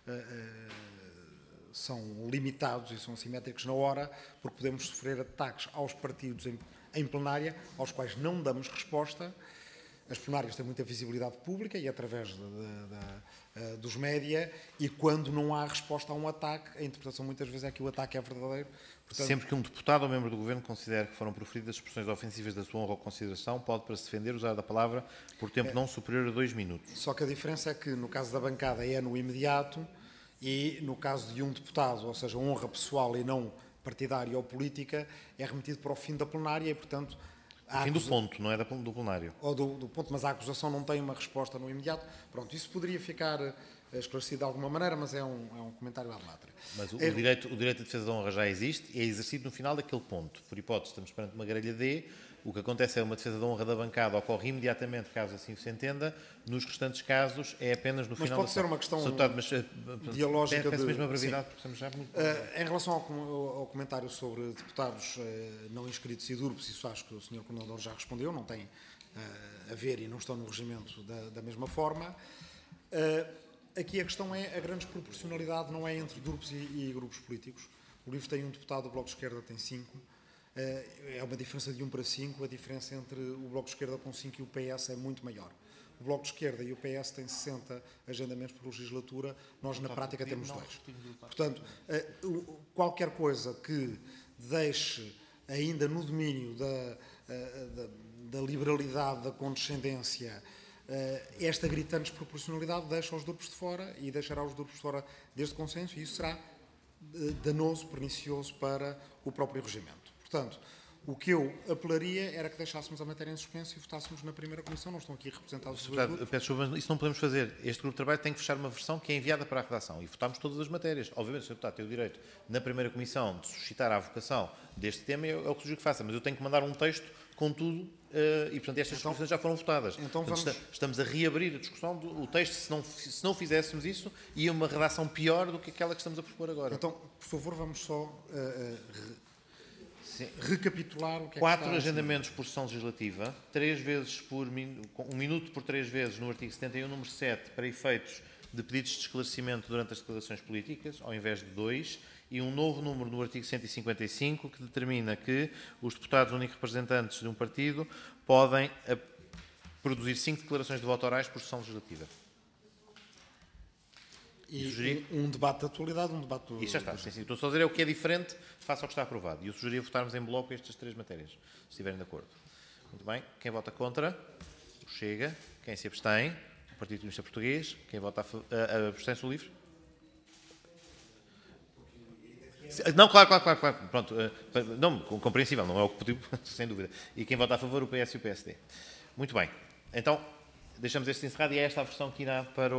são limitados e são assimétricos na hora, porque podemos sofrer ataques aos partidos em plenária, aos quais não damos resposta. As plenárias têm muita visibilidade pública e através dos média, e quando não há resposta a um ataque, a interpretação muitas vezes é que o ataque é verdadeiro. Portanto, sempre que um deputado ou membro do Governo considere que foram proferidas expressões ofensivas da sua honra ou consideração, pode, para se defender, usar da palavra por tempo não superior a 2 minutos. Só que a diferença é que, no caso da bancada, é no imediato, e no caso de um deputado, ou seja, honra pessoal e não partidária ou política, é remetido para o fim da plenária e, portanto... O fim do ponto, não é do plenário. Ou do ponto, mas a acusação não tem uma resposta no imediato. Pronto, isso poderia ficar esclarecido de alguma maneira, mas é um comentário à latra. Mas o direito de defesa da honra já existe e é exercido no final daquele ponto. Por hipótese, estamos perante uma grelha D, o que acontece é uma defesa da honra da bancada, ocorre imediatamente, caso assim se entenda. Nos restantes casos, é apenas no final da... Mas pode ser uma questão dialógica peço mesmo a brevidade, porque estamos já muito... Em relação ao comentário sobre deputados não inscritos e DURPs, isso acho que o Sr. Coordenador já respondeu, não tem a ver e não estão no regimento da mesma forma. Aqui a questão é a grande desproporcionalidade, não é entre DURPs e grupos políticos. O LIVRE tem um deputado, o Bloco de Esquerda tem 5. É uma diferença de 1 para 5, a diferença entre o Bloco de Esquerda com 5 e o PS é muito maior. O Bloco de Esquerda e o PS têm 60 agendamentos por legislatura, nós na prática temos 2. Portanto, qualquer coisa que deixe ainda no domínio da liberalidade, da condescendência, esta gritante desproporcionalidade deixa os DURPs de fora e deixará os DURPs de fora deste consenso, e isso será danoso, pernicioso para o próprio regimento. Portanto, o que eu apelaria era que deixássemos a matéria em suspenso e votássemos na primeira comissão. Não estão aqui representados os dois grupos. Peço desculpa, mas isso não podemos fazer. Este grupo de trabalho tem que fechar uma versão que é enviada para a redação e votámos todas as matérias. Obviamente, o Sr. Deputado tem o direito, na primeira comissão, de suscitar a avocação deste tema, é o que sugiro que faça, mas eu tenho que mandar um texto com tudo e, portanto, estas discussões já foram votadas. Então portanto, estamos a reabrir a discussão do texto. Se não fizéssemos isso, ia uma redação pior do que aquela que estamos a propor agora. Então, por favor, vamos só... recapitular o que é 4 agendamentos por sessão legislativa, 3 vezes por 1 minuto por 3 vezes no artigo 71, número 7, para efeitos de pedidos de esclarecimento durante as declarações políticas, ao invés de 2, e um novo número no artigo 155, que determina que os deputados únicos representantes de um partido podem produzir 5 declarações de voto orais por sessão legislativa. E um debate de atualidade, um debate... Isso já está. Sim. Estou só a dizer o que é diferente face ao que está aprovado. E eu sugeria votarmos em bloco estas 3 matérias, se estiverem de acordo. Muito bem. Quem vota contra? O Chega. Quem se abstém? O Partido Comunista Português. Quem vota a abstém-se o LIVRE? Não, claro. Pronto. Não, compreensível, não é o que pediu, sem dúvida. E quem vota a favor? O PS e o PSD. Muito bem. Então, deixamos este encerrado e é esta a versão que irá para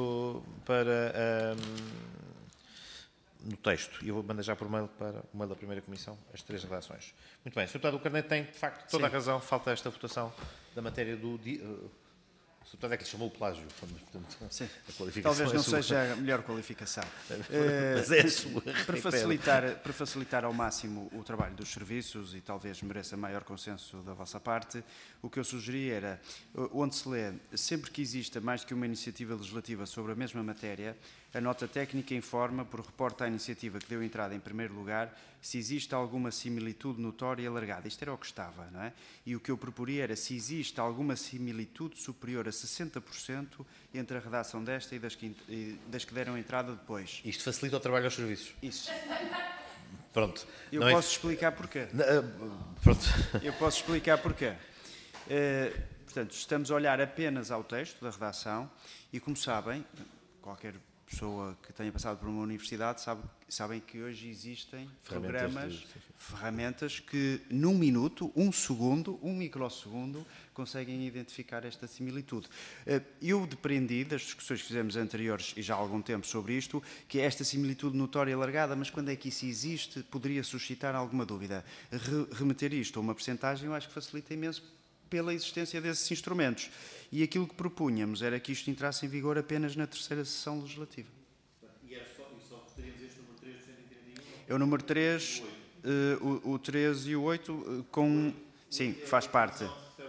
no texto. E eu vou mandar já por mail para o mail da primeira comissão as 3 redações. Muito bem. O Sr. Deputado, o Carneiro tem, de facto, toda a razão. Falta esta votação da matéria do... O Sr. Deputado é que lhe chamou o plágio. Portanto, sim. A qualificação talvez não seja a melhor qualificação. Mas é a sua. Para facilitar ao máximo o trabalho dos serviços e talvez mereça maior consenso da vossa parte, o que eu sugeri era, onde se lê, sempre que exista mais do que uma iniciativa legislativa sobre a mesma matéria, a nota técnica informa, por reporte à iniciativa que deu entrada em primeiro lugar, se existe alguma similitude notória e alargada. Isto era o que estava, não é? E o que eu proporia era se existe alguma similitude superior a 60% entre a redação desta e das que deram entrada depois. Isto facilita o trabalho aos serviços. Isso. Pronto. Eu posso explicar porquê. Pronto. Eu posso explicar porquê. Portanto, estamos a olhar apenas ao texto da redação e, como sabem, qualquer pessoa que tenha passado por uma universidade sabem que hoje existem ferramentas que num minuto, 1 segundo, 1 microsegundo, conseguem identificar esta similitude. Eu depreendi das discussões que fizemos anteriores e já há algum tempo sobre isto, que é esta similitude notória e alargada, mas quando é que isso existe, poderia suscitar alguma dúvida. Remeter isto a uma percentagem eu acho que facilita imenso pela existência desses instrumentos. E aquilo que propunhamos era que isto entrasse em vigor apenas na terceira sessão legislativa. E só gostaríamos este número 3 do 131? É o número 3, o 3 e o 8, com... Sim, faz parte.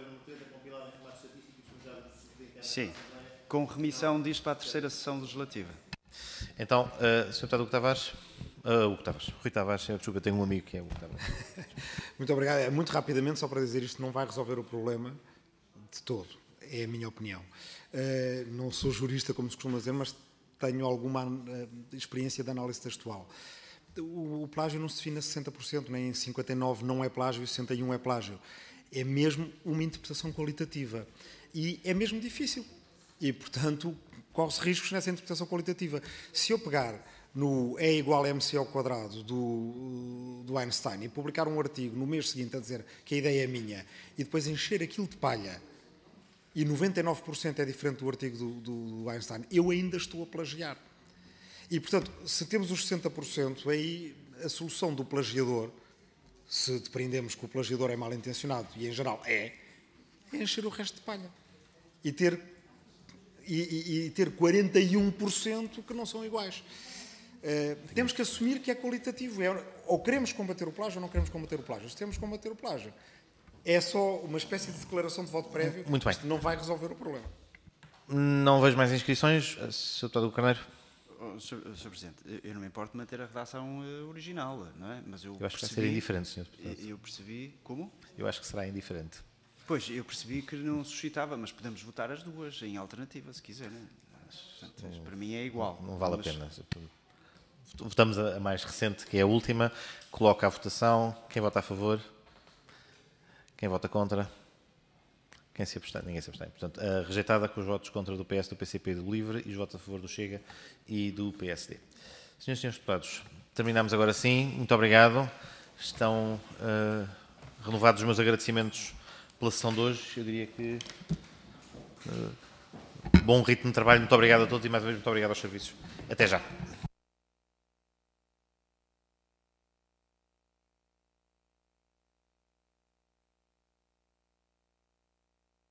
Sim, com remissão disto para a terceira sessão legislativa. Então, Sr. Deputado Rui Tavares, desculpa, eu tenho um amigo que é o Hugo Tavares. Muito obrigado. Muito rapidamente, só para dizer, isto não vai resolver o problema de todo. É a minha opinião. Não sou jurista, como se costuma dizer, mas tenho alguma experiência de análise textual. O plágio não se define a 60%, nem 59% não é plágio e 61% é plágio. É mesmo uma interpretação qualitativa. E é mesmo difícil. E, portanto, corre-se riscos nessa interpretação qualitativa. Se eu pegar no E igual a MC ao quadrado do Einstein e publicar um artigo no mês seguinte a dizer que a ideia é minha e depois encher aquilo de palha e 99% é diferente do artigo do Einstein, eu ainda estou a plagiar. E, portanto, se temos os 60%, aí a solução do plagiador, se depreendemos que o plagiador é mal intencionado, e em geral é encher o resto de palha. E ter 41% que não são iguais. Temos que assumir que é qualitativo. Ou queremos combater o plágio ou não queremos combater o plágio. Se temos que combater o plágio, é só uma espécie de declaração de voto prévio. Muito bem. Isto não vai resolver o problema. Não vejo mais inscrições. Sr. Deputado Carneiro? Sr. Presidente, eu não me importo de manter a redação original, não é? Mas eu acho que vai ser indiferente, Sr. Deputado. Eu percebi... Como? Eu acho que será indiferente. Pois, eu percebi que não suscitava, mas podemos votar as duas em alternativa, se quiserem. Portanto, para mim é igual. Não vale a pena. Votamos a mais recente, que é a última. Coloca à votação. Quem vota a favor? Quem vota contra? Quem se abstém? Ninguém se abstém. Portanto, rejeitada com os votos contra do PS, do PCP e do LIVRE e os votos a favor do Chega e do PSD. Senhoras e senhores deputados, terminamos agora sim. Muito obrigado. Estão renovados os meus agradecimentos pela sessão de hoje. Eu diria que bom ritmo de trabalho. Muito obrigado a todos e mais uma vez muito obrigado aos serviços. Até já.